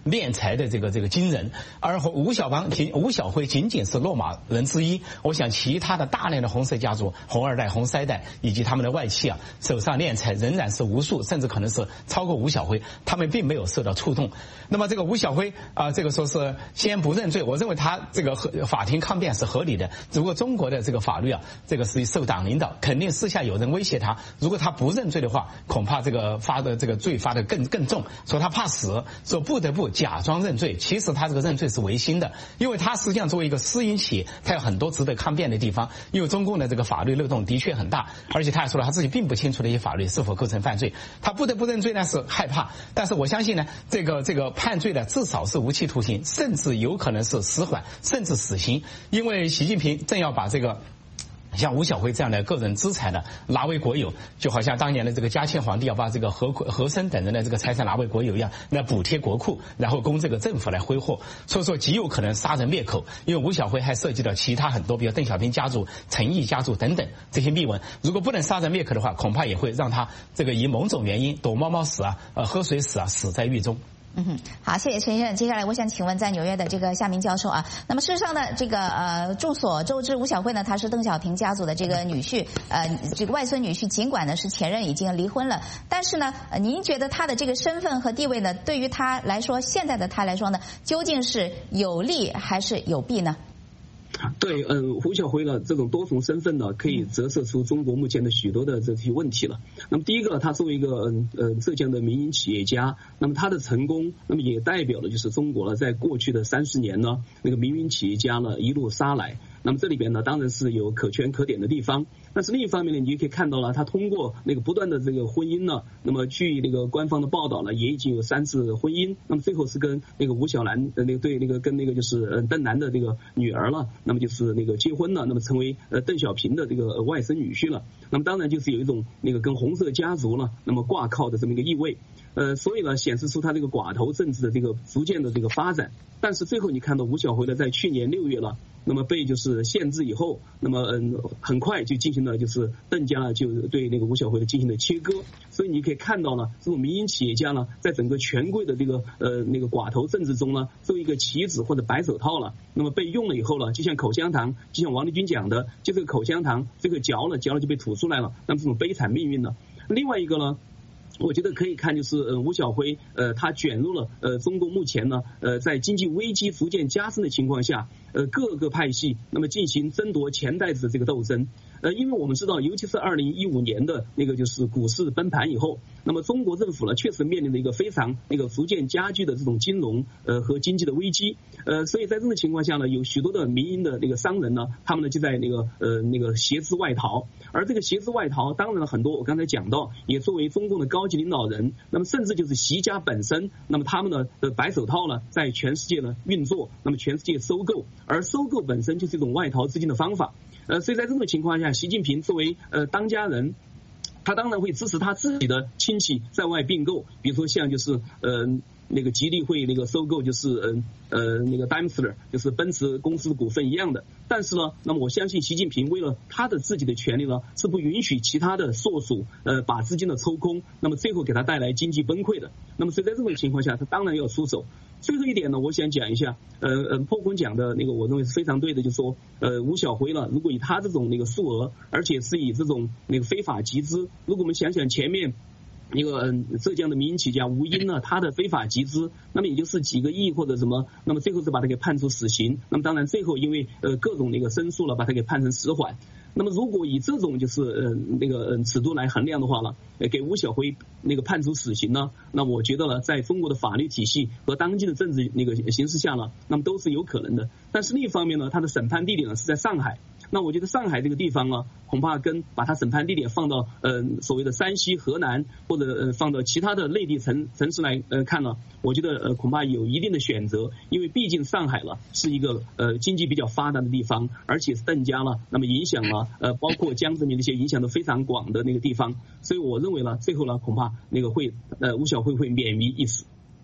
敛财的这个这个惊人，而吴小邦仅吴小辉仅仅是落马人之一。我想其他的大量的红色家族、红二代、红三代以及他们的外戚啊，手上敛财仍然是无数，甚至可能是超过吴小辉，他们并没有受到触动。那么这个吴小辉啊、呃，这个说是先不认罪，我认为他这个法庭抗辩是合理的。如果中国的这个法律啊，这个是受党领导，肯定私下有人威胁他，如果他不认罪的话，恐怕这个发的这个罪发的更更重，说他怕死，说不得不假装认罪。其实他这个认罪是违心的，因为他实际上作为一个私营企业，他有很多值得抗辩的地方，因为中共的这个法律漏洞的确很大，而且他还说了他自己并不清楚这些法律是否构成犯罪，他不得不认罪呢是害怕，但是我相信呢，这个这个判罪的至少是无期徒刑，甚至有可能是死缓，甚至死刑，因为习近平正要把这个像吴小辉这样的个人资产呢拿为国有，就好像当年的这个嘉庆皇帝要把这个和和珅等人的这个财产拿为国有一样，来补贴国库，然后供这个政府来挥霍，所以说极有可能杀人灭口。因为吴小辉还涉及到其他很多，比如邓小平家族、陈毅家族等等这些秘闻，如果不能杀人灭口的话，恐怕也会让他这个以某种原因躲猫猫死啊、呃喝水死啊，死在狱中。 嗯哼，好，谢谢陈先生。接下来我想请问，在纽约的这个夏明教授啊，那么事实上呢，这个呃众所周知，吴小辉呢他是邓小平家族的这个女婿，呃这个外孙女婿，尽管呢是前任已经离婚了，但是呢，呃、您觉得他的这个身份和地位呢，对于他来说，现在的他来说呢，究竟是有利还是有弊呢？ 对，嗯，胡小辉呢这种多重身份呢，可以折射出中国目前的许多的这些问题了。那么第一个，他作为一个嗯呃浙江的民营企业家，那么他的成功，那么也代表了就是中国呢在过去的三十年呢，那个民营企业家呢一路杀来。那么这里边呢，当然是有可圈可点的地方，但是另一方面呢，你就可以看到了，他通过那个不断的这个婚姻呢，那么据那个官方的报道呢，也已经有三次婚姻，那么最后是跟那个吴小兰呃那个对那个跟那个就是呃邓楠的这个女儿了，那么就是那个结婚了，那么成为呃邓小平的这个外甥女婿了，那么当然就是有一种那个跟红色家族了，那么挂靠的这么一个意味。呃，所以呢，显示出他这个寡头政治的这个逐渐的这个发展。但是最后你看到吴小辉呢，在去年六月了，那么被就是限制以后，那么嗯，很快就进行了就是邓家呢就对那个吴小辉的进行了切割。所以你可以看到呢，这种民营企业家呢，在整个权贵的这个呃那个寡头政治中呢，作为一个棋子或者白手套了，那么被用了以后呢，就像口香糖，就像王立军讲的，就这个口香糖，这个嚼了嚼了就被吐出来了，那么这种悲惨命运呢。另外一个呢，我觉得可以看就是呃吴小辉呃他卷入了呃中国目前呢呃在经济危机逐渐加深的情况下，呃各个派系那么进行争夺钱袋子的这个斗争。呃，因为我们知道，尤其是二零一五年的那个就是股市崩盘以后，那么中国政府呢确实面临了一个非常那个逐渐加剧的这种金融呃和经济的危机。呃，所以在这种情况下呢，有许多的民营的那个商人呢，他们呢就在那个呃那个挟持外逃，而这个挟持外逃，当然了很多我刚才讲到，也作为中共的高级领导人，那么甚至就是习家本身，那么他们的的白手套呢，在全世界呢运作，那么全世界收购，而收购本身就是一种外逃资金的方法。呃，所以在这种情况下，习近平作为呃当家人，他当然会支持他自己的亲戚在外并购，比如说像就是呃那个吉利会那个收购就是嗯 呃, 呃那个 Daimler 就是奔驰公司股份一样的。但是呢，那么我相信习近平为了他的自己的权利呢，是不允许其他的所属呃把资金的抽空，那么最后给他带来经济崩溃的。那么所以在这种情况下，他当然要出手。最后一点呢，我想讲一下，呃呃，破空讲的那个，我认为是非常对的，就是说，呃，吴小辉呢，如果以他这种那个数额，而且是以这种那个非法集资，如果我们想想前面一个嗯浙江的民营企业家吴英呢，他的非法集资，那么也就是几个亿或者什么，那么最后是把他给判处死刑，那么当然最后因为呃各种那个申诉了，把他给判成死缓。那么如果以这种就是呃那个呃尺度来衡量的话呢，呃给吴小辉那个判处死刑呢，那我觉得呢，在中国的法律体系和当今的政治那个形势下呢，那么都是有可能的。但是另一方面呢，他的审判地点呢是在上海。那我觉得上海这个地方呢，恐怕跟把它审判地点放到呃所谓的山西、河南或者呃放到其他的内地城城市来呃看呢，我觉得呃恐怕有一定的选择，因为毕竟上海了是一个呃经济比较发达的地方，而且是邓家了，那么影响了呃包括江泽民那些影响的非常广的那个地方，所以我认为呢，最后呢恐怕那个会呃吴小辉会免于一死。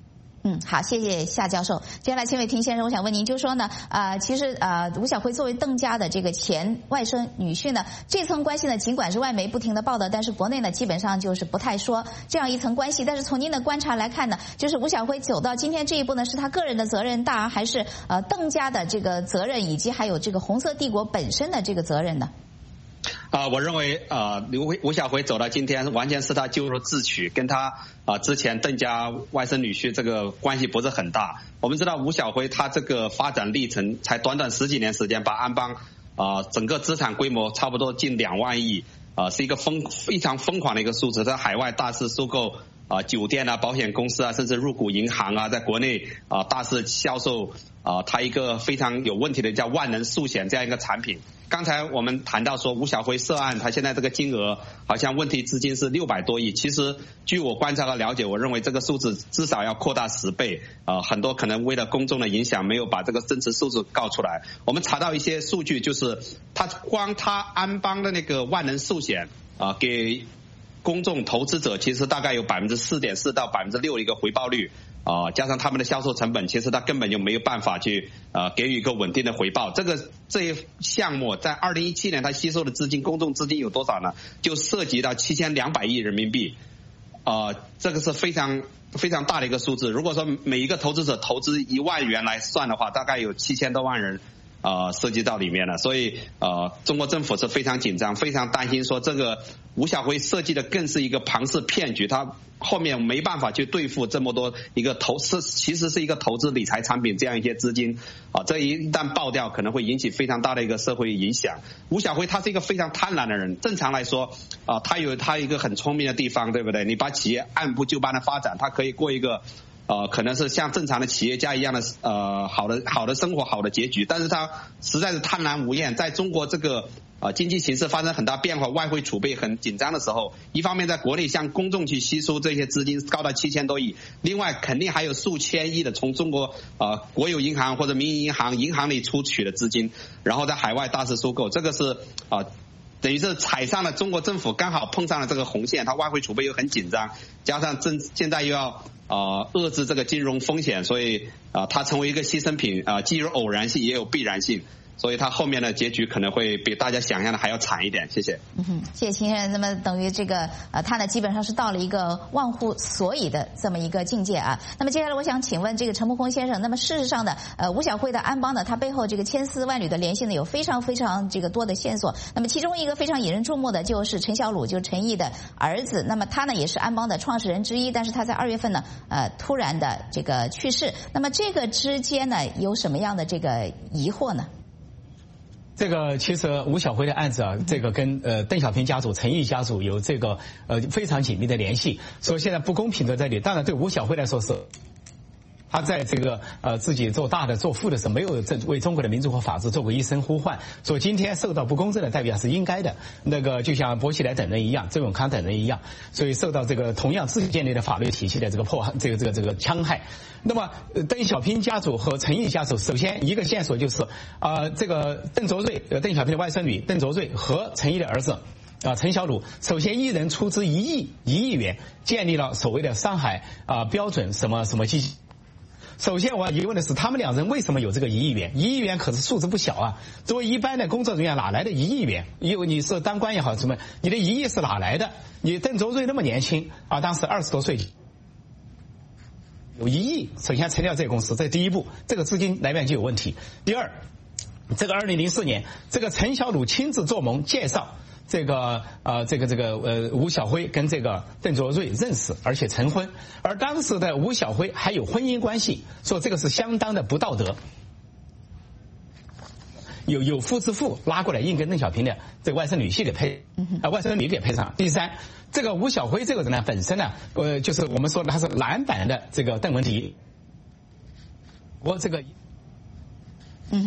嗯，好，谢谢夏教授。接下来，钱伟霆先生，我想问您，就说呢，呃，其实呃，吴晓辉作为邓家的这个前外甥女婿呢，这层关系呢，尽管是外媒不停的报道，但是国内呢，基本上就是不太说这样一层关系。但是从您的观察来看呢，就是吴晓辉走到今天这一步呢，是他个人的责任大，还是呃邓家的这个责任，以及还有这个红色帝国本身的这个责任呢？ 啊、呃，我认为啊，吴、呃、吴晓辉走到今天，完全是他咎由自取，跟他啊、呃、之前邓家外甥女婿这个关系不是很大。我们知道吴晓辉他这个发展历程才短短十几年时间，把安邦啊、呃、整个资产规模差不多近两万亿啊、呃，是一个疯非常疯狂的一个数字，在海外大肆收购啊、呃、酒店啊、保险公司啊，甚至入股银行啊，在国内啊、呃、大肆销售啊、呃、他一个非常有问题的叫万能寿险这样一个产品。刚才我们谈到说吴晓辉涉案，他现在这个金额好像问题资金是六百多亿。其实据我观察和了解，我认为这个数字至少要扩大十倍。呃，很多可能为了公众的影响，没有把这个真实数字告出来。我们查到一些数据，就是他光他安邦的那个万能寿险啊、呃，给公众投资者其实大概有百分之四点四到百分之六的一个回报率。啊、呃，加上他们的销售成本，其实他根本就没有办法去呃给予一个稳定的回报。这个这一项目在二零一七年，他吸收的资金，公众资金有多少呢？就涉及到七千两百亿人民币，呃，这个是非常非常大的一个数字。如果说每一个投资者投资一万元来算的话，大概有七千多万人。呃，涉及到里面了，所以呃，中国政府是非常紧张，非常担心说这个吴晓辉设计的更是一个庞氏骗局，他后面没办法去对付这么多一个投是其实是一个投资理财产品这样一些资金啊，这一旦爆掉，可能会引起非常大的一个社会影响。吴晓辉他是一个非常贪婪的人，正常来说啊，他有他一个很聪明的地方，对不对？你把企业按部就班的发展，他可以过一个。呃，可能是像正常的企业家一样的呃好的好的生活好的结局，但是他实在是贪婪无厌。在中国这个呃经济形势发生很大变化，外汇储备很紧张的时候，一方面在国内向公众去吸收这些资金高达七千多亿，另外肯定还有数千亿的从中国呃国有银行或者民营银行银行里出取的资金，然后在海外大肆收购，这个是啊。呃等于是踩上了中国政府刚好碰上了这个红线，它外汇储备又很紧张，加上正现在又要呃遏制这个金融风险，所以啊、呃、它成为一个牺牲品啊、呃，既有偶然性也有必然性。所以它后面的结局可能会比大家想象的还要惨一点。谢谢。 嗯哼，谢谢秦先生。那么等于这个呃，他呢基本上是到了一个忘乎所以的这么一个境界啊。那么接下来我想请问这个陈木峰先生，那么事实上呢，呃，吴晓辉的安邦呢，它背后这个千丝万缕的联系呢，有非常非常这个多的线索。那么其中一个非常引人注目的就是陈小鲁，就是陈毅的儿子。那么他呢也是安邦的创始人之一，但是他在二月份呢，呃，突然的这个去世。那么这个之间呢，有什么样的这个疑惑呢？ 这个其实吴晓辉的案子啊，这个跟呃邓小平家族、陈毅家族有这个呃非常紧密的联系，所以现在不公平的在这里。当然对吴晓辉来说是。他在这个呃自己做大的做富的时候，没有这为中国的民主和法治做过一声呼唤，所以今天受到不公正的待遇是应该的。那个就像薄熙来等人一样，周永康等人一样，所以受到这个同样自己建立的法律体系的这个迫害，这个这个这个戕害。那么邓小平家族和陈毅家族，首先一个线索就是啊、呃，这个邓卓瑞，呃邓小平的外甥女邓卓瑞和陈毅的儿子。啊，陈小鲁首先一人出资一亿一亿元，建立了所谓的上海啊、呃、标准什么什么基金。首先我要疑问的是，他们两人为什么有这个一亿元？一亿元可是数字不小啊！作为一般的工作人员，哪来的一亿元？因为你是当官也好，什么，你的一亿是哪来的？你邓卓瑞那么年轻啊，当时二十多岁，有一亿，首先成立这个公司，这是第一步，这个资金来源就有问题。第二，这个二零零四年，这个陈小鲁亲自做盟介绍。这个呃，这个这个呃，吴晓辉跟这个邓卓瑞认识，而且成婚，而当时的吴晓辉还有婚姻关系，说这个是相当的不道德。有有夫之妇拉过来硬跟邓小平的这个外甥女婿给配，啊、呃、外甥女给配上。第三，这个吴晓辉这个人呢，本身呢，呃，就是我们说的他是蓝版的这个邓文迪，我这个。 嗯哼，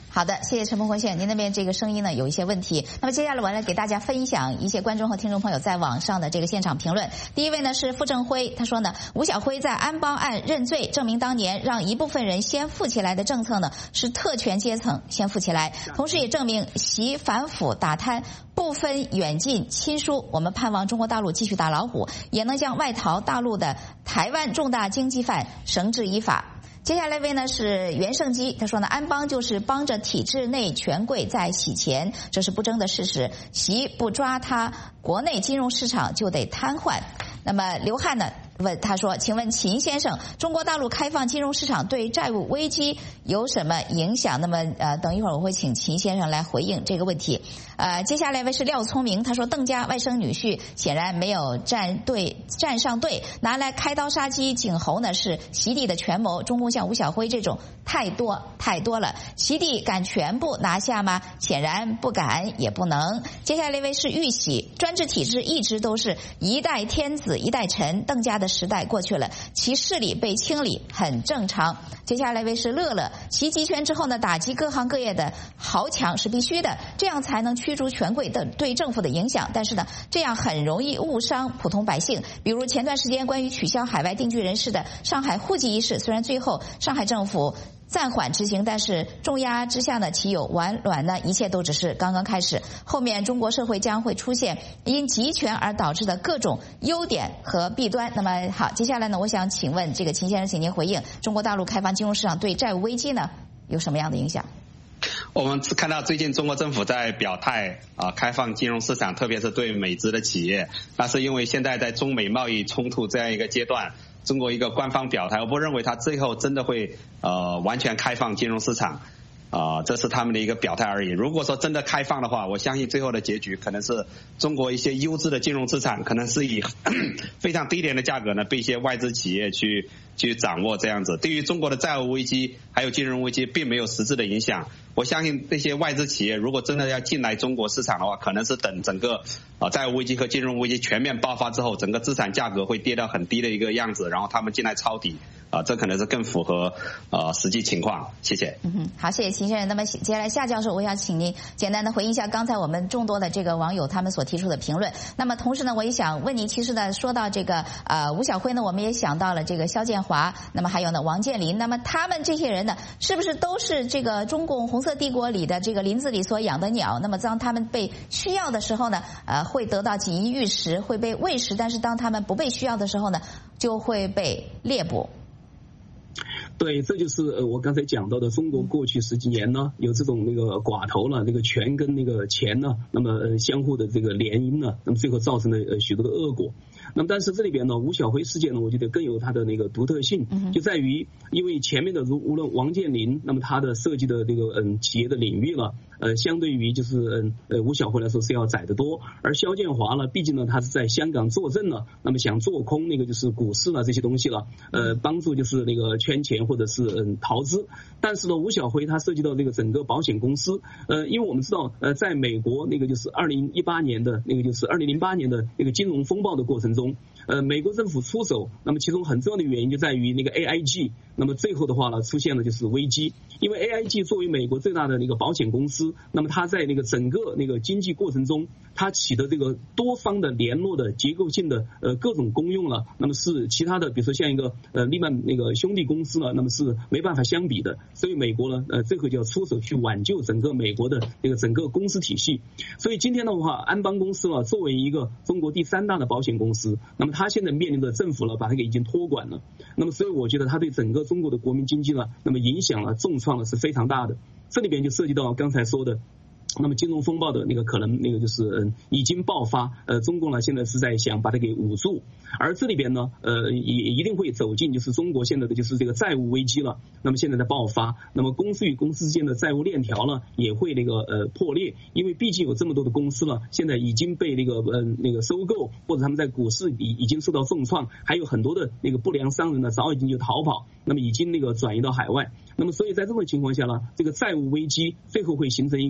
好的，谢谢陈鹏辉先生，您那边这个声音呢有一些问题。那么接下来我来给大家分享一些观众和听众朋友在网上的这个现场评论。第一位呢是傅正辉，他说呢，吴晓辉在安邦案认罪，证明当年让一部分人先富起来的政策呢是特权阶层先富起来，同时也证明习反腐打贪不分远近亲疏。我们盼望中国大陆继续打老虎，也能将外逃大陆的台湾重大经济犯绳之以法。接下来一位呢是袁胜基，他说呢，安邦就是帮着体制内权贵在洗钱，这是不争的事实。习不抓他，国内金融市场就得瘫痪。那么刘汉呢问他说，请问秦先生，中国大陆开放金融市场对债务危机有什么影响？那么呃，等一会儿我会请秦先生来回应这个问题。呃，接下来一位是廖聪明，他说邓家外甥女婿显然没有站队站上队，拿来开刀杀鸡儆猴呢是习弟的权谋。中共像吴晓辉这种太多太多了，习弟敢全部拿下吗？显然不敢也不能。接下来一位是玉玺，专制体制一直都是一代天子一代臣，邓家的时代过去了，其势力被清理很正常。接下来一位是乐乐，习集权之后呢，打击各行各业的豪强是必须的，这样才能驱逐权贵的对政府的影响。但是呢，这样很容易误伤普通百姓。比如前段时间关于取消海外定居人士的上海户籍一事，虽然最后上海政府暂缓执行，但是重压之下呢，岂有完卵呢？一切都只是刚刚开始，后面中国社会将会出现因集权而导致的各种优点和弊端。那么好，接下来呢，我想请问这个秦先生，请您回应中国大陆开放金融市场对债务危机呢有什么样的影响？ 我们看到最近中国政府在表态啊、呃，开放金融市场，特别是对美资的企业。但是因为现在在中美贸易冲突这样一个阶段，中国一个官方表态，我不认为他最后真的会呃完全开放金融市场。啊、呃，这是他们的一个表态而已。如果说真的开放的话，我相信最后的结局可能是中国一些优质的金融资产，可能是以非常低廉的价格呢，被一些外资企业去去掌握这样子。对于中国的债务危机还有金融危机，并没有实质的影响。我相信这些外资企业如果真的要进来中国市场的话，可能是等整个啊、呃、债务危机和金融危机全面爆发之后，整个资产价格会跌到很低的一个样子，然后他们进来抄底。啊，这可能是更符合呃实际情况。谢谢。 嗯哼，好，谢谢秦先生。那么接下来夏教授，我想请您简单的回应一下刚才我们众多的这个网友他们所提出的评论。那么同时呢，我也想问您，其实呢，说到这个呃吴晓辉呢，我们也想到了这个肖建华，那么还有呢王健林，那么他们这些人呢，是不是都是这个中共红色帝国里的这个林子里所养的鸟？那么当他们被需要的时候呢，呃会得到锦衣玉食，会被喂食，但是当他们不被需要的时候呢，就会被猎捕。 对，这就是呃我刚才讲到的，中国过去十几年呢，有这种那个寡头呢，那个权跟那个钱呢，那么呃相互的这个联姻呢，那么最后造成了呃许多的恶果。那么但是这里边呢，吴晓辉事件呢，我觉得更有它的那个独特性，就在于因为前面的如无论王健林，那么他的涉及的这个嗯企业的领域了，呃相对于就是嗯呃吴晓辉来说是要窄得多，而肖建华呢，毕竟呢他是在香港坐镇了，那么想做空那个就是股市了这些东西了，呃帮助就是那个圈钱或者是嗯投资。但是呢，吴晓辉他涉及到这个整个保险公司，呃因为我们知道呃在美国那个就是二零一八年的那个就是二零零八年的那个金融风暴的过程中。呃，美国政府出手，那么其中很重要的原因就在于那个 A I G， 那么最后的话呢，出现了就是危机，因为 A I G 作为美国最大的那个保险公司，那么它在那个整个那个经济过程中，它起的这个多方的联络的结构性的呃各种功用了，那么是其他的，比如说像一个呃利曼那个兄弟公司呢，那么是没办法相比的，所以美国呢呃最后就要出手去挽救整个美国的那个整个公司体系。所以今天的话，安邦公司呢作为一个中国第三大的保险公司，那么它现在面临的政府呢把它给已经托管了，那么所以我觉得它对整个中国的国民经济呢，那么影响了重创了是非常大的。这里边就涉及到刚才说的。那么金融风暴的那个可能那个就是嗯已经爆发，呃中共呢现在是在想把它给捂住，而这里边呢呃也一定会走进就是中国现在的就是这个债务危机了，那么现在在爆发，那么公司与公司之间的债务链条呢也会那个呃破裂，因为毕竟有这么多的公司了，现在已经被那个嗯、呃、那个收购，或者他们在股市已已经受到重创，还有很多的那个不良商人呢早已经就逃跑，那么已经那个转移到海外，那么所以在这种情况下呢，这个债务危机最后会形成一个那个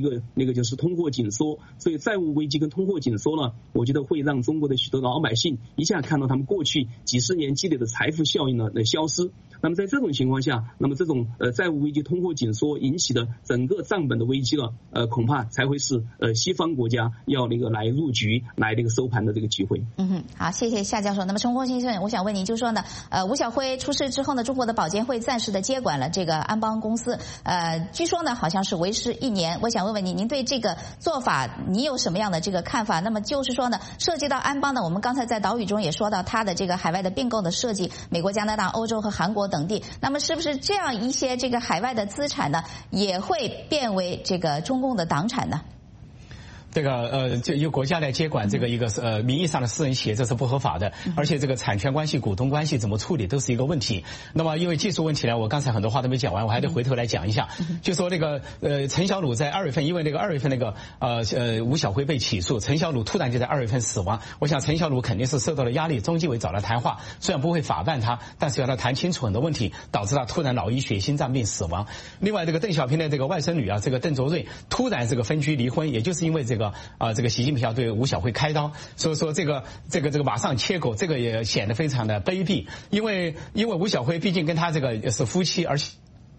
个就是通货紧缩。所以债务危机跟通货紧缩呢，我觉得会让中国的许多老百姓一下看到他们过去几十年积累的财富效应呢的消失。那么在这种情况下，那么这种呃债务危机、通货紧缩引起的整个账本的危机了，呃恐怕才会是呃西方国家要那个来入局、来那个收盘的这个机会。 嗯哼，好，谢谢夏教授。那么陈国先生，我想问您，就是说呢，呃，吴晓辉出事之后呢，中国的保监会暂时的接管了这个安邦公司，呃，据说呢好像是为时一年。我想问问您，您对这个做法你有什么样的这个看法？那么就是说呢，涉及到安邦呢，我们刚才在岛屿中也说到它的这个海外的并购的设计，美国、加拿大、欧洲和韩国等地，那么是不是这样一些这个海外的资产呢，也会变为这个中共的党产呢？ 这个呃，就由国家来接管这个一个呃名义上的私人企业，这是不合法的，而且这个产权关系、股东关系怎么处理都是一个问题。那么因为技术问题呢，我刚才很多话都没讲完，我还得回头来讲一下。就说这个呃陈小鲁在二月份，因为那个二月份那个呃呃吴晓辉被起诉，陈小鲁突然就在二月份死亡。我想陈小鲁肯定是受到了压力，中纪委找他谈话，虽然不会法办他，但是要他谈清楚很多问题，导致他突然脑溢血、心脏病死亡。另外这个邓小平的这个外甥女啊，这个邓卓瑞突然这个分居离婚，也就是因为这个啊、呃、这个习近平要对吴晓辉开刀，所以说这个这个这个马上切口，这个也显得非常的卑鄙，因为因为吴晓辉毕竟跟他这个是夫妻，而且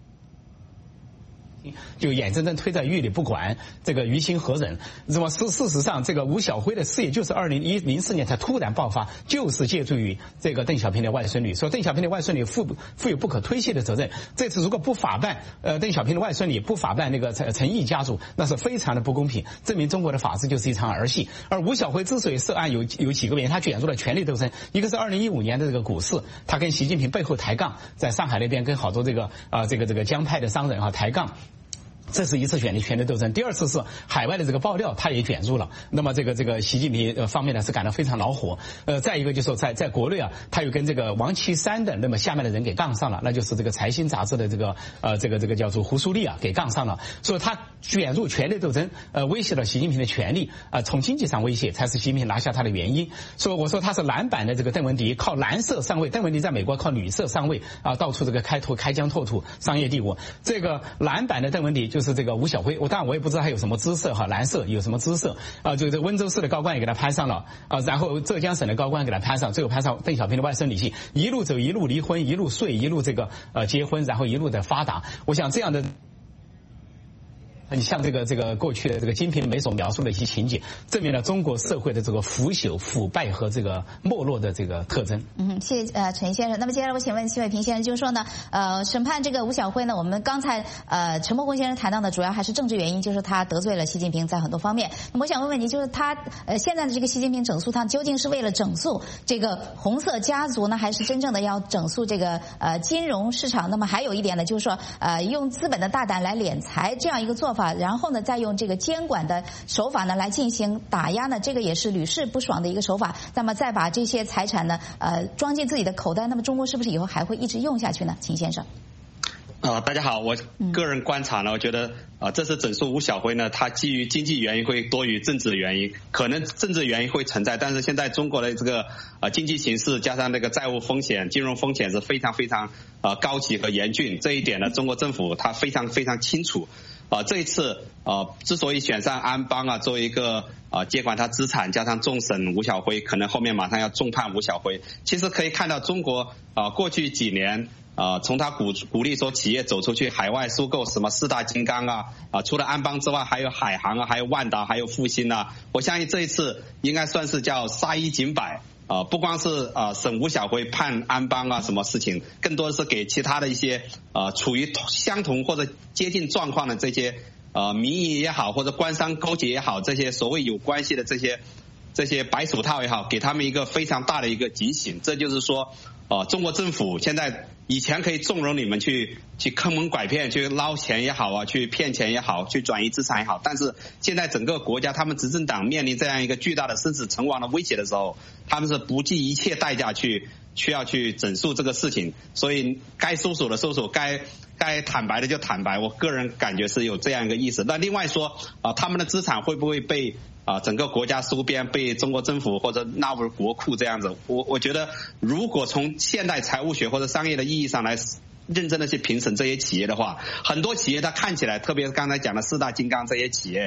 就眼睁睁推在狱里不管，这个于心何忍？那么事事实上，这个吴晓辉的事业就是二零一零四年才突然爆发，就是借助于这个邓小平的外孙女，说邓小平的外孙女负负有不可推卸的责任。这次如果不法办，呃，邓小平的外孙女不法办那个陈陈毅家族，那是非常的不公平，证明中国的法治就是一场儿戏。而吴晓辉之所以涉案有有几个原因，他卷入了权力斗争，一个是二零一五年的这个股市，他跟习近平背后抬杠，在上海那边跟好多这个啊、呃、这个这个江派的商人啊抬杠。这是一次权力权力斗争，第二次是海外的这个爆料，他也卷入了。那么这个这个习近平方面呢是感到非常恼火。呃，再一个就是说在在国内啊，他又跟这个王岐山的那么下面的人给杠上了，那就是这个财新杂志的这个呃这个这个叫做胡舒立啊给杠上了，所以他卷入权力斗争，呃威胁了习近平的权利，啊、呃、从经济上威胁才是习近平拿下他的原因。所以我说他是蓝版的这个邓文迪，靠蓝色上位，邓文迪在美国靠绿色上位啊、呃，到处这个开拓开疆拓土商业帝国。这个蓝版的邓文迪就。就是这个吴晓辉，我当然我也不知道他有什么姿色哈，蓝色有什么姿色啊？就这温州市的高官也给他攀上了啊，然后浙江省的高官给他攀上，最后攀上邓小平的外甥女婿，一路走一路离婚，一路睡，一路这个呃结婚，然后一路的发达。我想这样的。你像这个这个过去的这个《金瓶梅》所描述的一些情节，证明了中国社会的这个腐朽、腐败和这个没落的这个特征。 嗯，谢谢呃陈先生。那么接下来我请问辛伟平先生，就是说呢，呃，审判这个吴晓辉呢，我们刚才呃陈伯宏先生谈到的主要还是政治原因，就是他得罪了习近平，在很多方面。那么我想问问你，就是他呃现在的这个习近平整肃他究竟是为了整肃这个红色家族呢，还是真正的要整肃这个呃金融市场？那么还有一点呢，就是说呃用资本的大胆来敛财这样一个做法。然后呢，再用这个监管的手法呢来进行打压呢，这个也是屡试不爽的一个手法。那么再把这些财产呢，呃，装进自己的口袋，那么中国是不是以后还会一直用下去呢？秦先生。 啊、呃，大家好，我个人观察呢，我觉得啊、呃，这次整肃吴晓辉呢，他基于经济原因会多于政治原因，可能政治原因会存在，但是现在中国的这个呃经济形势加上那个债务风险、金融风险是非常非常呃高级和严峻，这一点呢，中国政府他非常非常清楚。啊、呃，这一次呃，之所以选上安邦啊，作为一个啊、呃、接管他资产，加上重审吴晓辉，可能后面马上要重判吴晓辉。其实可以看到，中国啊、呃、过去几年啊、呃，从他鼓鼓励说企业走出去海外收购，什么四大金刚啊啊、呃，除了安邦之外，还有海航啊，还有万达，还有复兴啊。我相信这一次应该算是叫杀一儆百。啊、呃，不光是啊、呃、审吴晓辉判安邦啊什么事情，更多的是给其他的一些呃处于相同或者接近状况的这些呃民营也好，或者官商勾结也好，这些所谓有关系的这些这些白手套也好，给他们一个非常大的一个警醒。这就是说，呃，中国政府现在以前可以纵容你们去去坑蒙拐骗，去捞钱也好啊，去骗钱也好，去转移资产也好，但是现在整个国家他们执政党面临这样一个巨大的生死存亡的威胁的时候，他们是不计一切代价去需要去整肃这个事情，所以该收手的收手，该该坦白的就坦白。我个人感觉是有这样一个意思。那另外说啊、呃，他们的资产会不会被啊、呃、整个国家收编，被中国政府或者纳入国库这样子？我我觉得，如果从现代财务学或者商业的意义上来认真的去评审这些企业的话，很多企业它看起来，特别是刚才讲的四大金刚这些企业。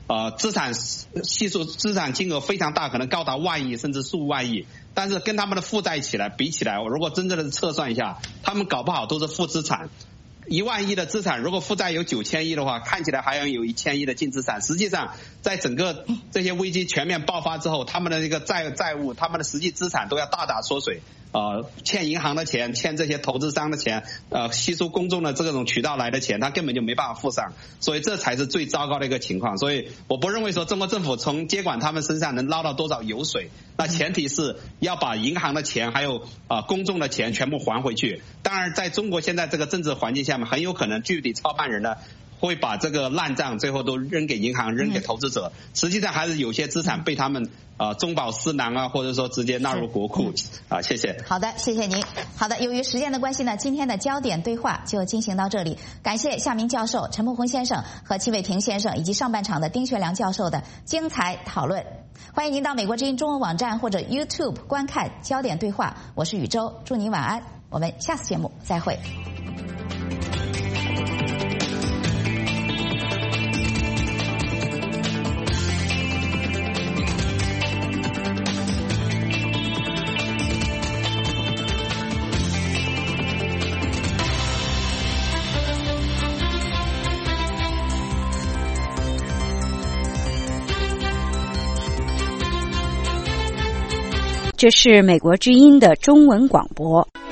呃资产系数、资产金额非常大，可能高达万亿甚至数万亿，但是跟他们的负债起来比起来，如果真正的测算一下，他们搞不好都是负资产。一万亿的资产，如果负债有九千亿的话，看起来还要有一千亿的净资产。实际上，在整个这些危机全面爆发之后，他们的这个债债务、他们的实际资产都要大大缩水。呃，欠银行的钱，欠这些投资商的钱，呃，吸收公众的这种渠道来的钱，他根本就没办法付上，所以这才是最糟糕的一个情况。所以我不认为说中国政府从接管他们身上能捞到多少油水，那前提是要把银行的钱还有啊、呃、公众的钱全部还回去。当然，在中国现在这个政治环境下面，很有可能具体操办人呢会把这个烂账最后都扔给银行、扔给投资者，实际上还是有些资产被他们啊、呃、中饱私囊啊，或者说直接纳入国库啊。谢谢。 好的，谢谢您。好的，由于时间的关系呢，今天的焦点对话就进行到这里。感谢夏明教授、陈木红先生和戚伟平先生以及上半场的丁学良教授的精彩讨论。欢迎您到美国之音中文网站或者 YouTube 观看焦点对话。我是宇宙，祝您晚安，我们下次节目再会。 这是美国之音的中文广播。